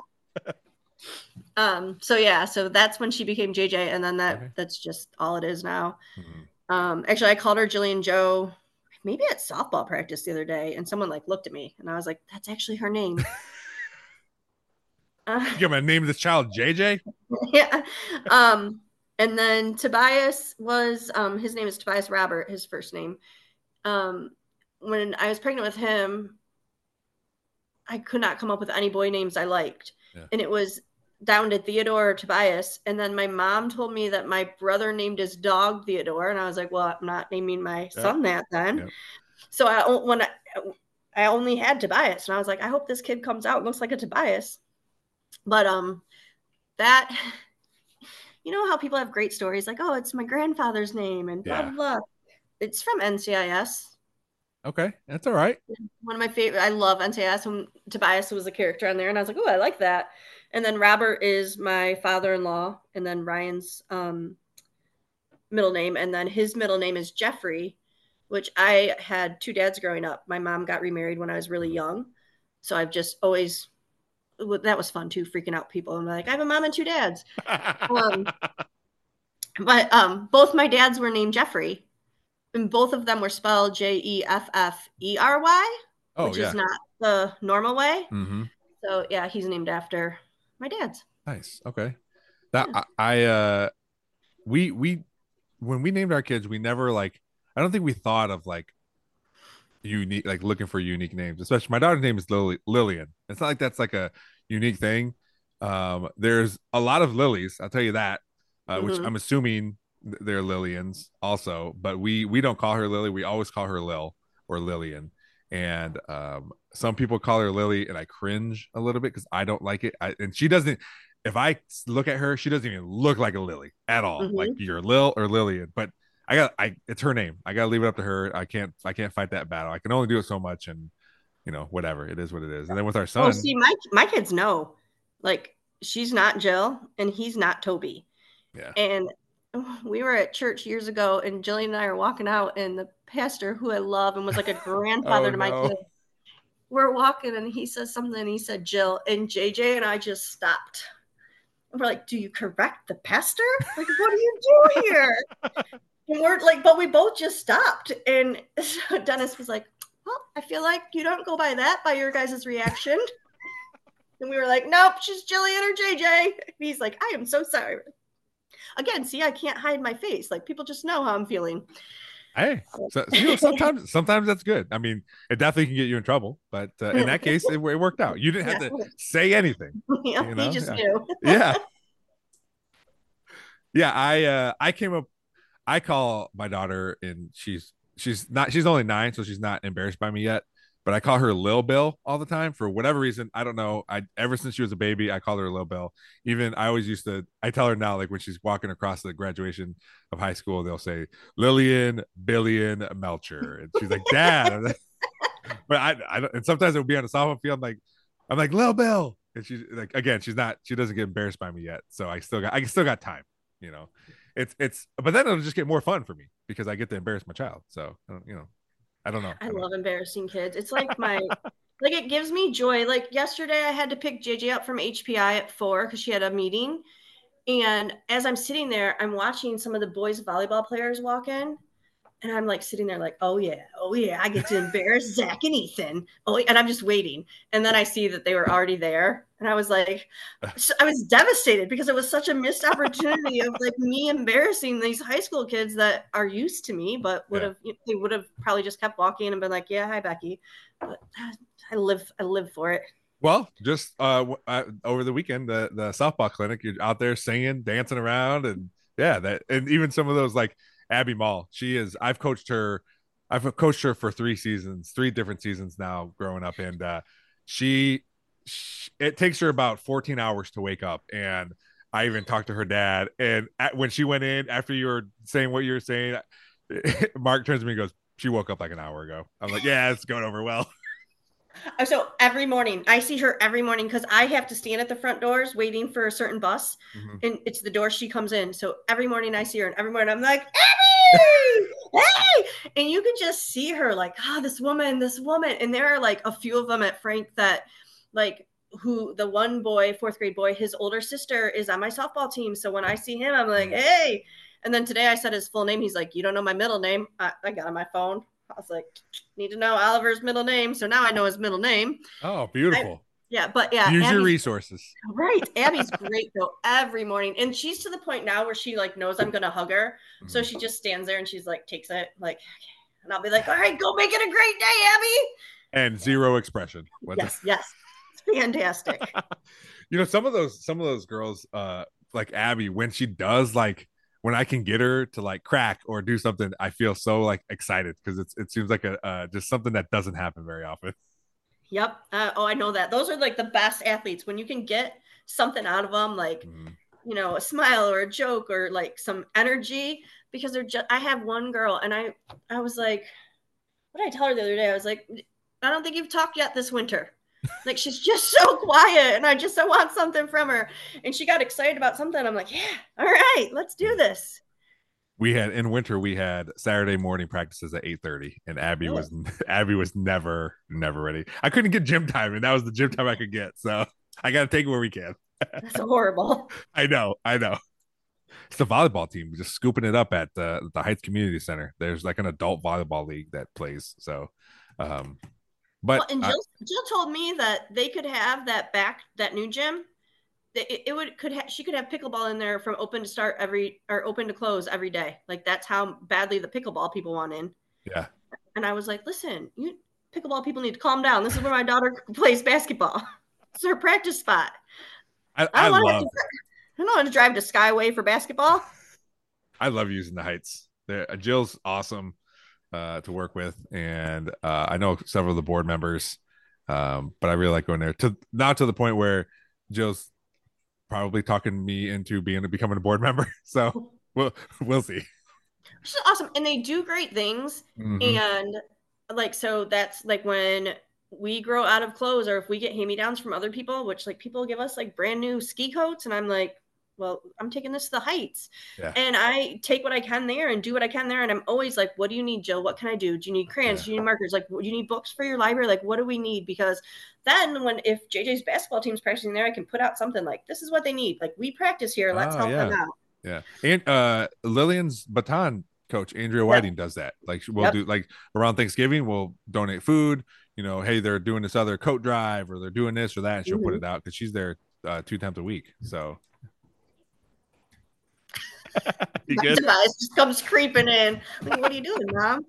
So that's when she became JJ, and then that's just all it is now. Mm-hmm. Actually, I called her Jillian Joe maybe at softball practice the other day, and someone like looked at me, and I was like, "That's actually her name." You're gonna name this child JJ? Yeah. And then Tobias was his name is Tobias Robert, his first name. When I was pregnant with him, I could not come up with any boy names I liked. Yeah. And it was down to Theodore or Tobias. And then my mom told me that my brother named his dog Theodore. And I was like, well, I'm not naming my son that then. Yep. So I only had Tobias. And I was like, I hope this kid comes out and looks like a Tobias. But that, you know how people have great stories like, oh, it's my grandfather's name and blah, blah, blah. It's from NCIS. Okay, that's all right. One of my favorite. I love NCIS. When Tobias was a character on there, and I was like, oh, I like that. And then Robert is my father-in-law, and then Ryan's middle name, and then his middle name is Jeffrey, which I had two dads growing up. My mom got remarried when I was really young, so I've just always. That was fun too, freaking out people. I'm like, I have a mom and two dads. But both my dads were named Jeffrey, and both of them were spelled Jefferey, which is not the normal way. Mm-hmm. So yeah, he's named after my dad's. Nice. Okay. That we when we named our kids, we never I don't think we thought of unique, looking for unique names. Especially my daughter's name is Lillian. It's not like that's like a unique thing. There's a lot of Lilies, I'll tell you that, which I'm assuming they're Lillians also, but we don't call her Lily. We always call her Lil or Lillian. And some people call her Lily, and I cringe a little bit because I don't like it. And she doesn't. If I look at her, she doesn't even look like a Lily at all. Mm-hmm. Like you're Lil or Lillian, but it's her name. I gotta leave it up to her. I can't fight that battle. I can only do it so much, and whatever. It is what it is. And then with our son, oh, see, my kids know, she's not Jill and he's not Toby. Yeah. And we were at church years ago, and Jillian and I are walking out, and the pastor, who I love and was like a grandfather to my kids, we're walking, and he says something, and he said Jill and JJ, and I just stopped. And we're like, do you correct the pastor? What do you do here? And we're but we both just stopped. And so Dennis was like, well, I feel like you don't go by that, by your guys' reaction. And we were like, nope, she's Jillian or JJ. And he's like, I am so sorry. Again, see, I can't hide my face. People just know how I'm feeling. Hey, so, sometimes that's good. I mean, it definitely can get you in trouble, but in that case, it worked out. You didn't have to say anything. Yeah, he just knew. Yeah. I came up. I call my daughter, and she's only 9, so she's not embarrassed by me yet. But I call her Lil Bill all the time for whatever reason. I don't know. Ever since she was a baby, I called her Lil Bill. Even I tell her now, when she's walking across the graduation of high school, they'll say Lillian Billion Melcher, and she's like, Dad. But I don't, and sometimes it'll be on a softball field. I'm like Lil Bill, and she's like, again, she doesn't get embarrassed by me yet, so I still got time. But then it'll just get more fun for me because I get to embarrass my child. So I don't know. I love embarrassing kids. It's like like it gives me joy. Like yesterday, I had to pick JJ up from HPI at 4 because she had a meeting. And as I'm sitting there, I'm watching some of the boys volleyball players walk in. And I'm like sitting there like, oh yeah, I get to embarrass Zach and Ethan. And I'm just waiting. And then I see that they were already there. And I was like, I was devastated because it was such a missed opportunity of like me embarrassing these high school kids that are used to me, but they would have probably just kept walking and been like, yeah, hi Becky. But I live for it. Well, just over the weekend, the softball clinic, you're out there singing, dancing around, and and even some of those like Abby Mall. I've coached her for 3 seasons, 3 different seasons now growing up, and she it takes her about 14 hours to wake up. And I even talked to her dad, and when she went in after you were saying what you were saying, Mark turns to me and goes, "She woke up like an hour ago." I'm like, "Yeah, it's going over well." So every morning, I see her every morning because I have to stand at the front doors waiting for a certain bus, and it's the door she comes in. So every morning I see her, and every morning I'm like, Abby, hey! And you can just see her like, this woman. And there are like a few of them at Frank that like who the one boy, 4th grade boy, his older sister is on my softball team. So when I see him, I'm like, hey. And then today I said his full name. He's like, you don't know my middle name. I got on my phone. I was like, need to know Oliver's middle name. So now I know his middle name. Oh, beautiful. Use your resources. Right. Abby's great though every morning. And she's to the point now where she like knows I'm going to hug her. So she just stands there and she's like, takes it like, and I'll be like, all right, go make it a great day, Abby. And zero expression. Yes. It's fantastic. Some of those girls, like Abby, when she does when I can get her to like crack or do something, I feel so like excited because it seems like just something that doesn't happen very often. Yep. I know that. Those are like the best athletes when you can get something out of them, like a smile or a joke or like some energy. Because I have one girl, and I was like, what did I tell her the other day? I was like, I don't think you've talked yet this winter. Like she's just so quiet, and I want something from her. And she got excited about something. I'm like, yeah, all right, let's do this. We had Saturday morning practices at 8:30, and Abby was never ready. I couldn't get gym time, and that was the gym time I could get. So I got to take it where we can. That's horrible. I know. It's the volleyball team just scooping it up at the Heights Community Center. There's like an adult volleyball league that plays. So, but Jill told me that they could have that new gym. She could have pickleball in there from open to start open to close every day. Like that's how badly the pickleball people want in. Yeah. And I was like, listen, you pickleball people need to calm down. This is where my daughter plays basketball. It's her practice spot. I don't want to drive to Skyway for basketball. I love using the Heights. Jill's awesome to work with, and I know several of the board members, but I really like going there. Not to the point where Jill's probably talking me into becoming a board member. So we'll see. Which is awesome, and they do great things. And like so, that's like when we grow out of clothes, or if we get hand-me-downs from other people, which like people give us like brand new ski coats, and I'm like, well, I'm taking this to the Heights. Yeah. And I take what I can there and do what I can there. And I'm always like, what do you need, Jill? What can I do? Do you need crayons? Do you need markers? Like, do you need books for your library? Like, what do we need? Because then if JJ's basketball team's practicing there, I can put out something like, this is what they need. Like, we practice here. Let's help them out. Yeah. And Lillian's baton coach, Andrea Whiting, does that. Like, we'll do like around Thanksgiving, we'll donate food. Hey, they're doing this other coat drive, or they're doing this or that. And she'll put it out because she's there 2 times a week. So. My device just comes creeping in. Like, what are you doing, Mom?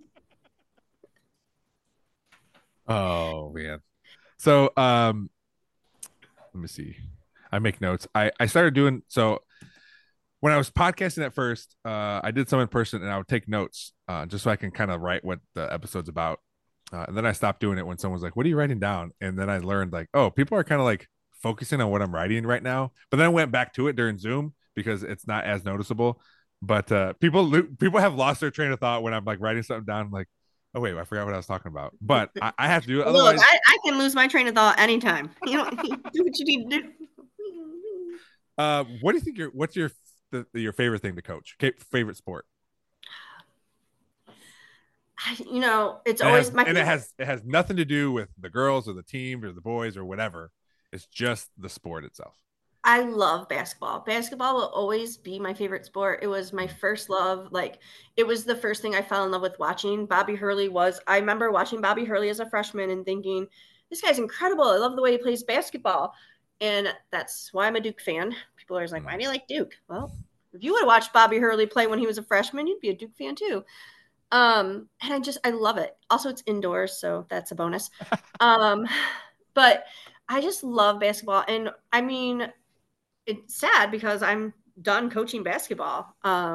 Oh man. So let me see. I make notes. I started doing so when I was podcasting at first, I did some in person, and I would take notes just so I can kind of write what the episode's about. And then I stopped doing it when someone's like, what are you writing down? And then I learned like, oh, people are kind of like focusing on what I'm writing right now. But then I went back to it during Zoom because it's not as noticeable. But people have lost their train of thought when I'm like writing something down. I'm like, oh wait, I forgot what I was talking about. But I have to do it. Otherwise, look, I can lose my train of thought anytime. Do what you need to do. What do you think? What's your favorite thing to coach? Favorite sport? it's And always my it has nothing to do with the girls or the team or the boys or whatever. It's just the sport itself. I love basketball. Basketball will always be my favorite sport. It was my first love. Like, it was the first thing I fell in love with watching. I remember watching Bobby Hurley as a freshman and thinking, this guy's incredible. I love the way he plays basketball. And that's why I'm a Duke fan. People are always like, why do you like Duke? Well, if you would have watched Bobby Hurley play when he was a freshman, you'd be a Duke fan too. And I love it. Also, it's indoors, so that's a bonus. But I just love basketball. And I mean, it's sad because I'm done coaching basketball.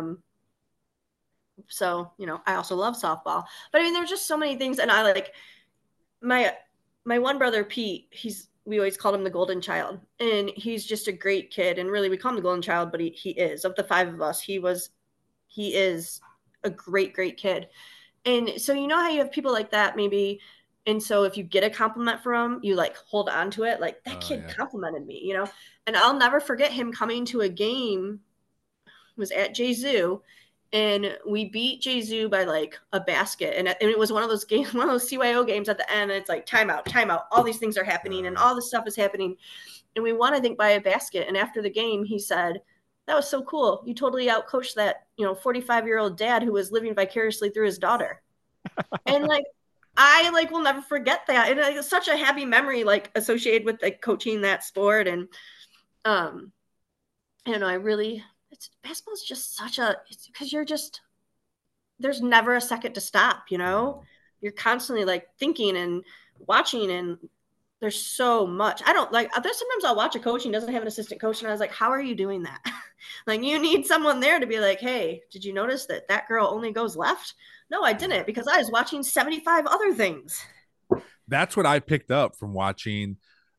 So, I also love softball. But I mean, there's just so many things. And I like my one brother, Pete, we always called him the golden child. And he's just a great kid. And really, we call him the golden child, but he is. Of the five of us, he is a great, great kid. And so, how you have people like that, maybe. And so if you get a compliment from him, you like hold on to it. Like, that kid complimented me, and I'll never forget him coming to a game. It was at Jay-Zoo, and we beat Jay-Zoo by like a basket. And it was one of those games, one of those CYO games at the end. And it's like timeout. All these things are happening and all this stuff is happening. And we won, I think, by a basket. And after the game, he said, that was so cool. You totally outcoached that, 45-year-old dad who was living vicariously through his daughter. And like, I like will never forget that. And it's such a happy memory, like associated with like coaching that sport. And I don't know, basketball is just it's because there's never a second to stop, you're constantly like thinking and watching, and there's so much. There's sometimes I'll watch a coach and doesn't have an assistant coach, and I was like, how are you doing that? Like, you need someone there to be like, hey, did you notice that girl only goes left? No, I didn't, because I was watching 75 other things. That's what I picked up from watching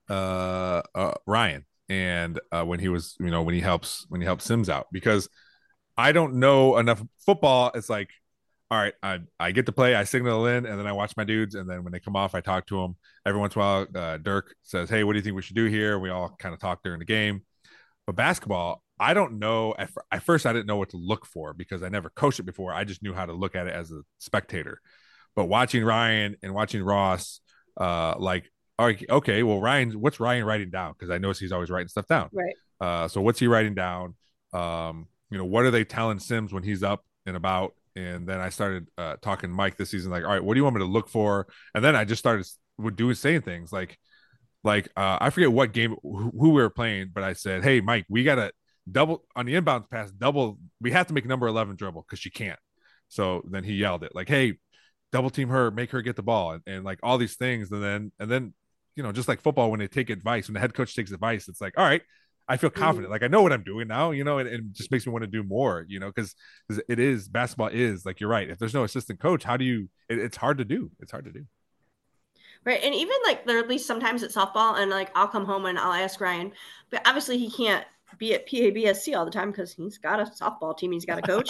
Ryan, and when he was, when he helps Sims out, because I don't know enough football. It's like, all right, I get to play, I signal in, and then I watch my dudes, and then when they come off, I talk to them. Every once in a while, Dirk says, hey, what do you think we should do here? We all kind of talk during the game. But basketball, I don't know. At first, I didn't know what to look for because I never coached it before. I just knew how to look at it as a spectator. But watching Ryan and watching Ross, like, okay, well, what's Ryan writing down? Because I notice he's always writing stuff down. Right. So what's he writing down? What are they telling Sims when he's up and about? And then I started talking to Mike this season, like, all right, what do you want me to look for? And then I just started saying things like I forget what game, who we were playing, but I said, hey, Mike, we got to double on the inbounds pass, we have to make number 11 dribble because she can't. So then he yelled it like, hey, double team her, make her get the ball, and like all these things. And then just like football, when they take advice, when the head coach takes advice, it's like, all right, I feel confident. Like, I know what I'm doing now, and it just makes me want to do more, because basketball is like, you're right. If there's no assistant coach, how do you, it's hard to do. It's hard to do. Right. And even like there, at least sometimes at softball, and like I'll come home and I'll ask Ryan, but obviously he can't be at PABSC all the time because he's got a softball team he's got to coach.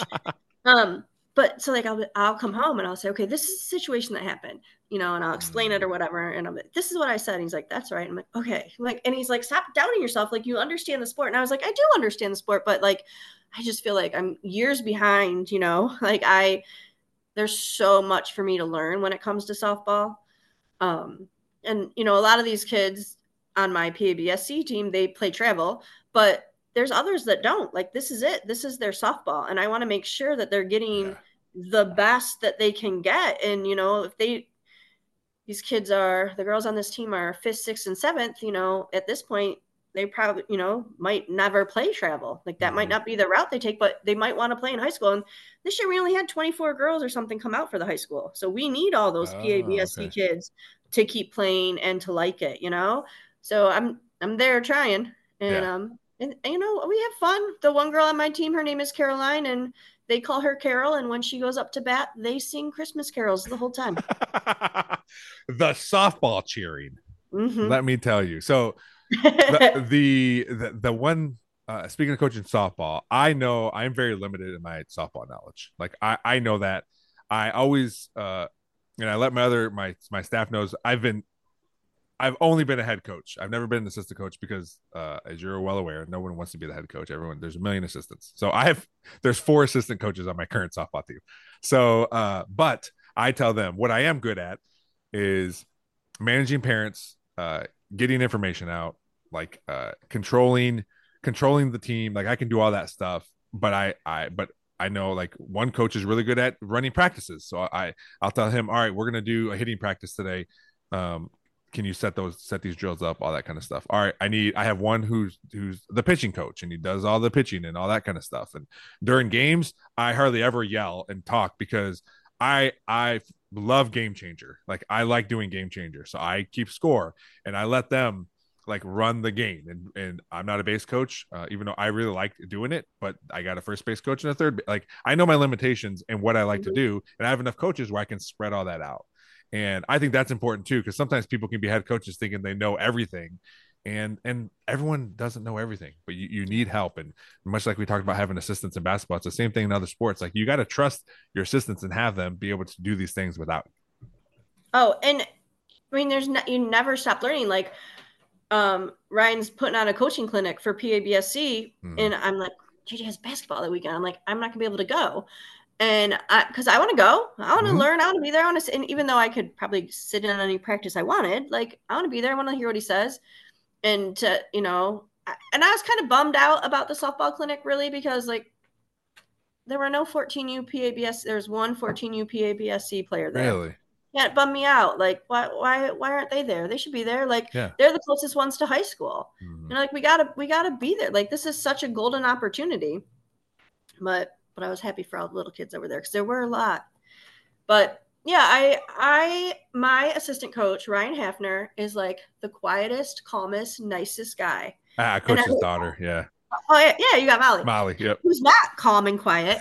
But so like I'll come home and I'll say, okay, this is the situation that happened, and I'll explain it or whatever. And I'm like, this is what I said. And he's like, that's right. I'm like, okay. And he's like, stop doubting yourself. Like, you understand the sport. And I was like, I do understand the sport, but like, I just feel like I'm years behind, like there's so much for me to learn when it comes to softball. And a lot of these kids on my PABSC team, they play travel, but there's others that don't. Like, this is it. This is their softball. And I want to make sure that they're getting the best that they can get. And, if these kids the girls on this team are 5th, 6th, and 7th, at this point, they probably, might never play travel. Like, that might not be the route they take, but they might want to play in high school. And this year we only had 24 girls or something come out for the high school. So we need all those PABSC kids to keep playing and to like it, So I'm there trying. And, and we have fun. The one girl on my team, her name is Caroline, and they call her Carol. And when she goes up to bat, they sing Christmas carols the whole time. The softball cheering. Mm-hmm. Let me tell you. So the one, speaking of coaching softball, I know I'm very limited in my softball knowledge. Like, I know that I always, and I let my staff knows I've only been a head coach. I've never been an assistant coach because, as you're well aware, no one wants to be the head coach. There's a million assistants. So there's 4 assistant coaches on my current softball team. So, but I tell them what I am good at is managing parents, getting information out, like controlling the team. Like I can do all that stuff, but I know like one coach is really good at running practices. So I'll tell him, all right, we're gonna do a hitting practice today. Um, can you set these drills up, all that kind of stuff. All right, I have one who's the pitching coach and he does all the pitching and all that kind of stuff. And during games, I hardly ever yell and talk because I love game changer. Like I like doing game changer. So I keep score and I let them like run the game. And I'm not a base coach, even though I really like doing it, but I got a first base coach and a third. Like I know my limitations and what I like to do. And I have enough coaches where I can spread all that out. And I think that's important too, because sometimes people can be head coaches thinking they know everything. And everyone doesn't know everything, but you need help. And much like we talked about having assistants in basketball, it's the same thing in other sports. Like you got to trust your assistants and have them be able to do these things without. Oh, and I mean, you never stop learning. Like Ryan's putting on a coaching clinic for PABSC, and I'm like, JJ has basketball that weekend. I'm like, I'm not gonna be able to go. And because I want to go, I want to learn, I want to be there. And even though I could probably sit in on any practice I wanted, like I want to be there. I want to hear what he says. And and I was kind of bummed out about the softball clinic really, because like there were no 14U PABS. There's one 14U PABSC player there. Really? Yeah, it bummed me out. Like, why aren't they there? They should be there. Like, they're the closest ones to high school. And like, we gotta be there. Like, this is such a golden opportunity. But I was happy for all the little kids over there because there were a lot. But yeah, my assistant coach Ryan Hafner is like the quietest, calmest, nicest guy. Coach's daughter, yeah. Oh yeah, you got Molly. Molly, yep. Who's not calm and quiet.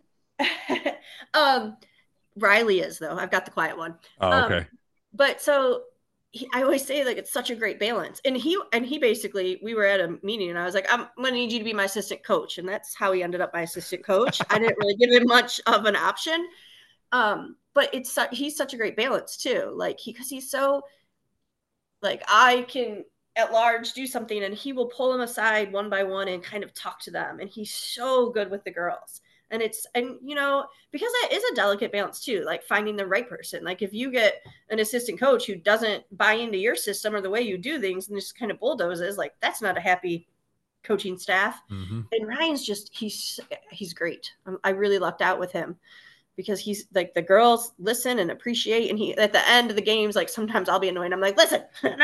Riley is though. I've got the quiet one. Oh, okay. But so I always say like it's such a great balance. And he basically, we were at a meeting and I was like, I'm gonna need you to be my assistant coach, and that's how he ended up my assistant coach. I didn't really give him much of an option, but he's such a great balance too. Like because he's so like I can at large do something and he will pull them aside one by one and kind of talk to them, and he's so good with the girls. And because that is a delicate balance too, like finding the right person. Like if you get an assistant coach who doesn't buy into your system or the way you do things and just kind of bulldozes, like that's not a happy coaching staff. And Ryan's he's great. I really lucked out with him because he's like the girls listen and appreciate. And he at the end of the games, like sometimes I'll be annoyed. I'm like, listen, But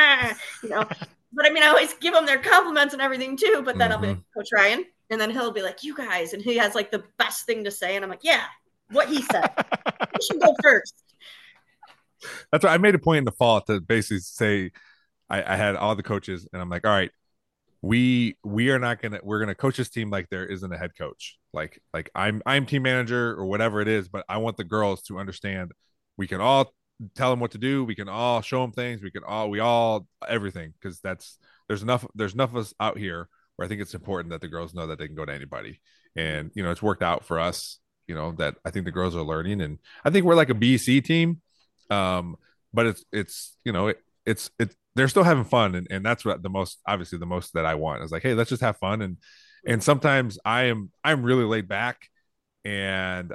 I mean, I always give them their compliments and everything too. But then I'll be like, Coach Ryan. And then he'll be like, you guys. And he has like the best thing to say. And I'm like, yeah, what he said. You should go first. That's why I made a point in the fall to basically say I had all the coaches and I'm like, all right, we're gonna coach this team like there isn't a head coach. Like I'm team manager or whatever it is, but I want the girls to understand we can all tell them what to do. We can all show them things. We all everything. Cause there's enough of us out here where I think it's important that the girls know that they can go to anybody. And, it's worked out for us, that I think the girls are learning, and I think we're like a BC team. But it's they're still having fun. And that's what the most that I want is like, hey, let's just have fun. And sometimes I'm really laid back and,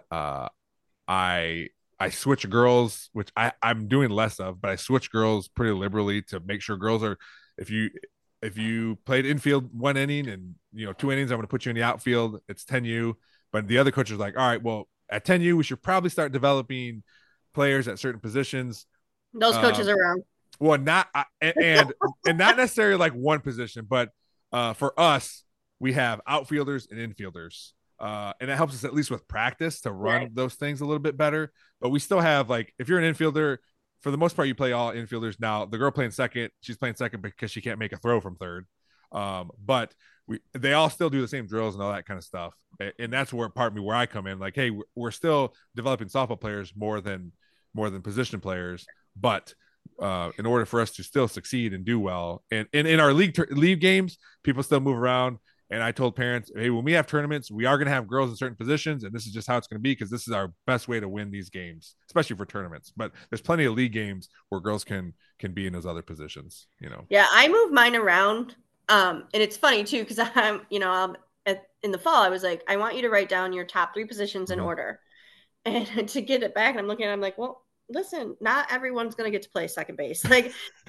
I switch girls, which I'm doing less of, but I switch girls pretty liberally to make sure girls are, if you played infield one inning and 2 innings, I'm going to put you in the outfield. It's 10U, but the other coach is like, all right, well at 10U we should probably start developing players at certain positions. Those coaches are wrong. Well, not and not necessarily like one position, but for us, we have outfielders and infielders, and it helps us at least with practice to run those things a little bit better. But we still have like if you're an infielder. For the most part, you play all infielders. Now, the girl playing second, she's playing second because she can't make a throw from third. But they all still do the same drills and all that kind of stuff. And that's where I come in. Like, hey, we're still developing softball players more than position players. But in order for us to still succeed and do well, and in our league games, people still move around. And I told parents, hey, when we have tournaments, we are going to have girls in certain positions, and this is just how it's going to be because this is our best way to win these games, especially for tournaments. But there's plenty of league games where girls can be in those other positions, Yeah, I move mine around, and it's funny too because I'm, in the fall I was like, I want you to write down your top 3 positions in order, and to get it back, and I'm looking, I'm like, well, listen, not everyone's going to get to play second base. Like,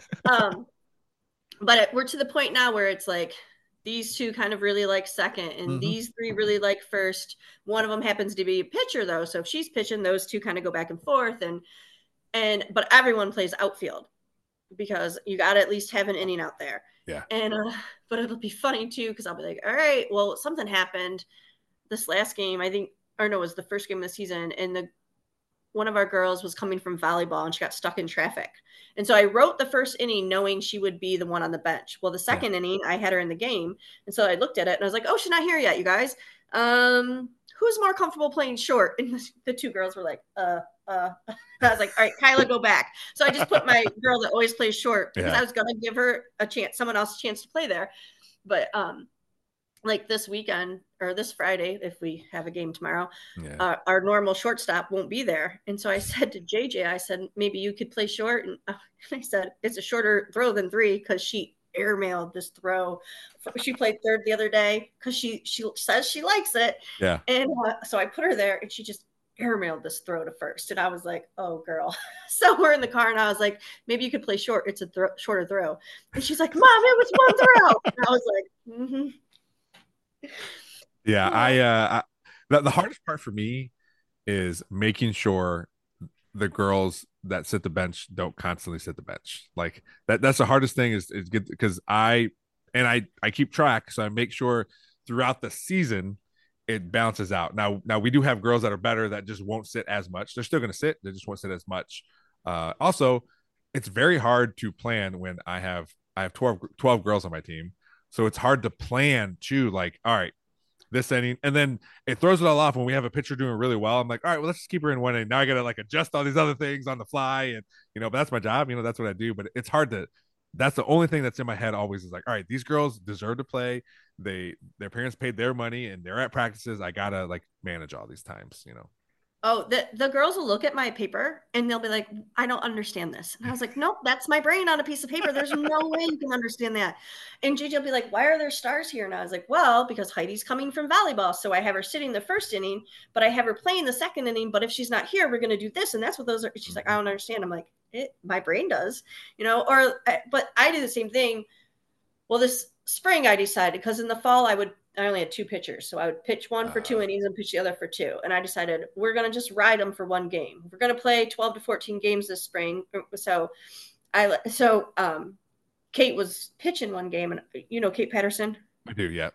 but we're to the point now where it's like these two kind of really like second, and these three really like first. One of them happens to be a pitcher though, so if she's pitching, those two kind of go back and forth, but everyone plays outfield because you got to at least have an inning out there. Yeah. And but it'll be funny too because I'll be like, all right, well, something happened this last game, I think, or no, it was the first game of the season, and one of our girls was coming from volleyball and she got stuck in traffic. And so I wrote the first inning knowing she would be the one on the bench. Well, the second inning, I had her in the game. And so I looked at it and I was like, oh, she's not here yet, you guys. Who's more comfortable playing short? And the two girls were like, I was like, all right, Kyla, go back. So I just put my girl that always plays short because I was going to give her a chance, someone else a chance to play there. But like this weekend or this Friday, if we have a game tomorrow, our normal shortstop won't be there. And so I said to JJ, I said, maybe you could play short. And I said, it's a shorter throw than three because she airmailed this throw. She played third the other day because she says she likes it. Yeah. And so I put her there and she just airmailed this throw to first. And I was like, oh, girl. So we're in the car and I was like, maybe you could play short. It's a shorter throw. And she's like, Mom, it was one throw. And I was like, mm-hmm. Yeah, the hardest part for me is making sure the girls that sit the bench don't constantly sit the bench. Like that's the hardest thing is good because I keep track, so I make sure throughout the season it balances out. Now we do have girls that are better that just won't sit as much. They're still going to sit, they just won't sit as much. Also, it's very hard to plan when I have 12 girls on my team. So it's hard to plan too, like, all right, this inning, and then it throws it all off when we have a pitcher doing really well. I'm like, all right, well, let's just keep her in one inning. Now I gotta like adjust all these other things on the fly, and but that's my job, that's what I do. But it's hard to. That's the only thing that's in my head always is like, all right, these girls deserve to play. Their parents paid their money and they're at practices. I gotta like manage all these times. Oh, the girls will look at my paper and they'll be like, I don't understand this. And I was like, nope, that's my brain on a piece of paper. There's no way you can understand that. And JJ will be like, why are there stars here? And I was like, well, because Heidi's coming from volleyball. So I have her sitting the first inning, but I have her playing the second inning. But if she's not here, we're going to do this. And that's what those are. She's like, I don't understand. I'm like, my brain does, but I do the same thing. Well, this spring I decided, because in the fall I only had two pitchers. So I would pitch one for 2 innings and pitch the other for 2. And I decided we're going to just ride them for one game. We're going to play 12 to 14 games this spring. So Kate was pitching one game, and Kate Patterson? I do, yeah.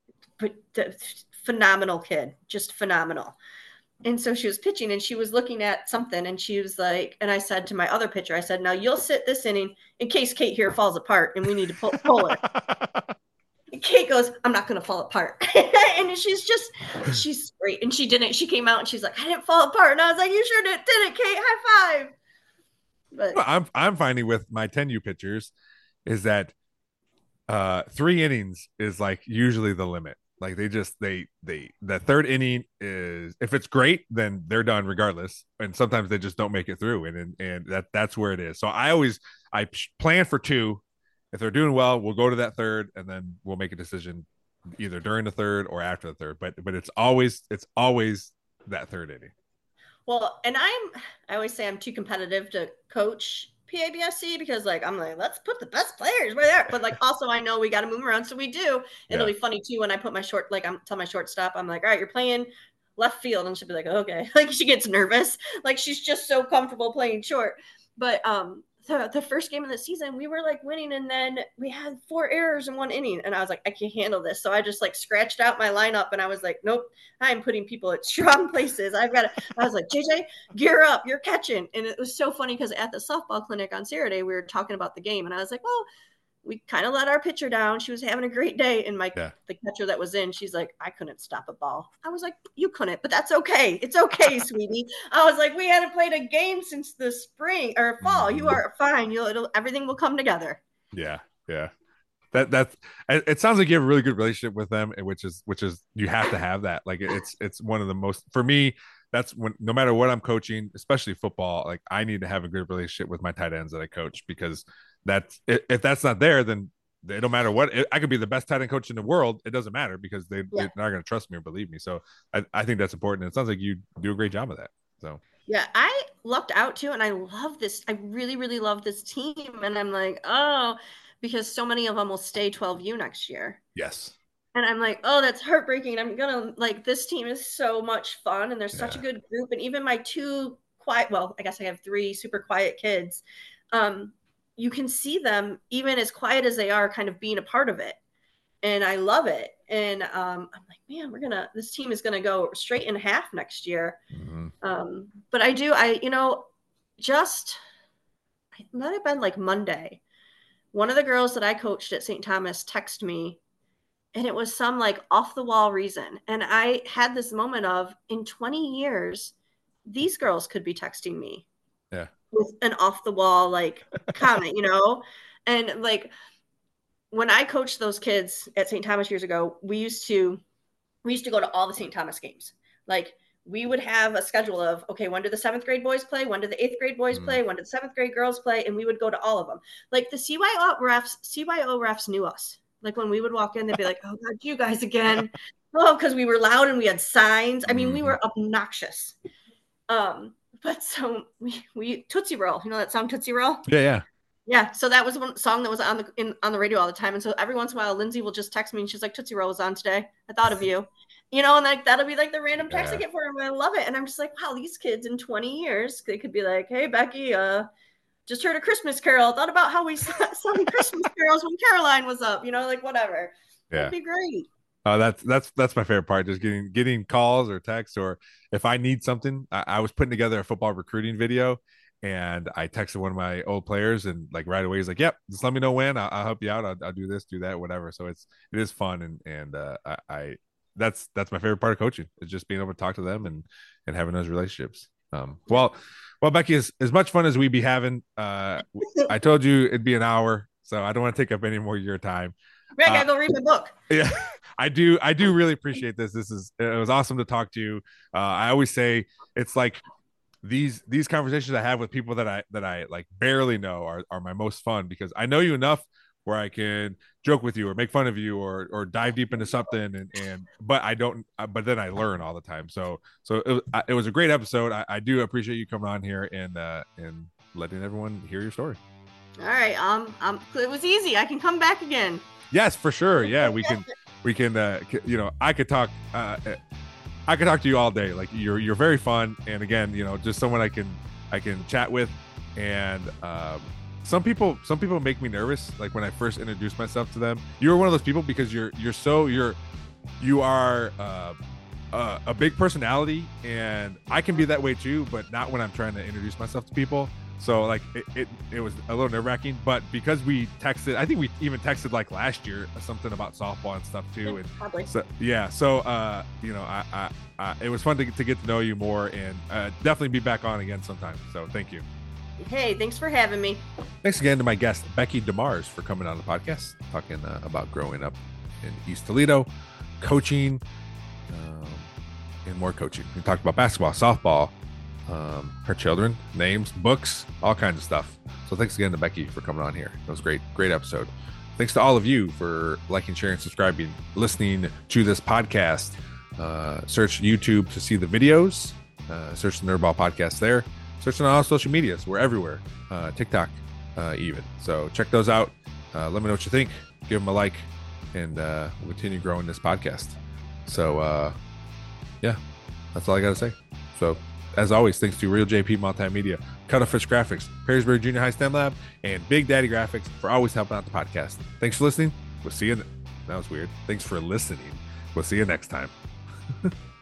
Phenomenal kid, just phenomenal. And so she was pitching and she was looking at something and she was like, and I said to my other pitcher, I said, now you'll sit this inning in case Kate here falls apart and we need to pull her. Kate goes, I'm not going to fall apart. And she's great. And she didn't. She came out and she's like, I didn't fall apart. And I was like, you sure didn't, Kate? High five. But well, I'm finding with my 10U pitchers is that 3 innings is like usually the limit. Like the third inning is, if it's great, then they're done regardless. And sometimes they just don't make it through. And that's where it is. So I plan for 2. If they're doing well, we'll go to that third, and then we'll make a decision either during the third or after the third. But it's always that third inning. Well, and I always say I'm too competitive to coach PABSC because I'm like, let's put the best players where they're. But also I know we got to move them around, so we do. And it'll be funny too when I put my tell my shortstop, I'm like, all right, you're playing left field, and she'll be like, okay. She gets nervous, she's just so comfortable playing short. But the first game of the season, we were winning, and then we had 4 errors in 1 inning, and I was like, I can't handle this. So I just scratched out my lineup, and I was like, nope, I'm putting people at strong places. I was like, JJ, gear up, you're catching. And it was so funny because at the softball clinic on Saturday, we were talking about the game, and I was like, well, we kind of let our pitcher down. She was having a great day. And the catcher that was in, she's like, I couldn't stop a ball. I was like, you couldn't, but that's okay. It's okay, sweetie. I was like, we hadn't played a game since the spring or fall. You are fine. Everything will come together. Yeah. Yeah. That's it. Sounds like you have a really good relationship with them, which is you have to have that. It's one of the most, for me, that's when, no matter what I'm coaching, especially football, I need to have a good relationship with my tight ends that I coach, because if that's not there, then it don't matter what. I could be the best tight end coach in the world. It doesn't matter because they're not going to trust me or believe me. So I think that's important. And it sounds like you do a great job of that. So Yeah, I lucked out too, and I love this. I really, really love this team. And I'm like, oh, because so many of them will stay 12U next year. Yes. And I'm like, oh, that's heartbreaking. I'm gonna like this team is so much fun, and they're such a Yeah. good group. And even my two quiet, well, I guess I have three super quiet kids. Um, you can see them even as quiet as they are, kind of being a part of it, and I love it. And I'm like, man, this team is gonna go straight in half next year. Mhm. But just it might have been like Monday. One of the girls that I coached at St. Thomas texted me, and it was some like off the wall reason. And I had this moment of, in 20 years, these girls could be texting me Yeah. with an off the wall like comment, And like when I coached those kids at St. Thomas years ago, we used to go to all the St. Thomas games. Like we would have a schedule of, okay, when do the 7th grade boys play? When do the 8th grade boys play? When do the 7th grade girls play? And we would go to all of them. Like the CYO refs knew us. Like when we would walk in, they'd be like, oh God, you guys again. Oh, because we were loud and we had signs. I mean, we were obnoxious. But so we Tootsie Roll, you know that song Tootsie Roll? Yeah, yeah. Yeah, so that was one song that was on the radio all the time. And so every once in a while, Lindsay will just text me and she's like, Tootsie Roll was on today. I thought of you. And like that'll be like the random text I get for him. And I love it. And I'm just like, wow, these kids in 20 years, they could be like, hey, Becky, just heard a Christmas carol. Thought about how we sung Christmas carols when Caroline was up, like whatever. Yeah. That'd be great. That's my favorite part. Just getting calls or texts, or if I need something. I was putting together a football recruiting video, and I texted one of my old players, and like right away he's like, "Yep, just let me know when. I'll help you out. I'll do this, do that, whatever." So it is fun, and I that's my favorite part of coaching, is just being able to talk to them and having those relationships. Well, Becky, as much fun as we be having, I told you it'd be an hour, so I don't want to take up any more of your time. Greg, I gotta go read my book. Yeah, I do really appreciate this. It was awesome to talk to you. I always say it's like these conversations I have with people that I like barely know are my most fun, because I know you enough where I can joke with you or make fun of you or dive deep into something, but I don't. But then I learn all the time. So it was a great episode. I do appreciate you coming on here and letting everyone hear your story. All right. It was easy. I can come back again. Yes, for sure. Yeah, we can. I could talk to you all day. Like you're very fun, and again, just someone I can chat with. And some people make me nervous. Like when I first introduce myself to them, you're one of those people, because you are a big personality, and I can be that way too, but not when I'm trying to introduce myself to people. So like it was a little nerve-wracking, but because we texted, I think we even texted like last year something about softball and stuff too. And probably. So yeah, so it was fun to get to know you more, and definitely be back on again sometime. So thank you. Hey, thanks for having me. Thanks again to my guest Becky DeMars for coming on the podcast, talking about growing up in East Toledo, coaching, and more coaching. We talked about basketball, softball, her children, names, books, all kinds of stuff. So thanks again to Becky for coming on here. It was great episode. Thanks to all of you for liking, sharing, subscribing, listening to this podcast. Search YouTube to see the videos. Search the Nerdball Podcast there. Search on all social medias. We're everywhere. TikTok even. So check those out. Let me know what you think. Give them a like, and we'll continue growing this podcast. So yeah, that's all I got to say. So as always, thanks to Real JP Multimedia, Cuttlefish Graphics, Perrysburg Junior High STEM Lab, and Big Daddy Graphics for always helping out the podcast. Thanks for listening. We'll see you. That was weird. Thanks for listening. We'll see you next time.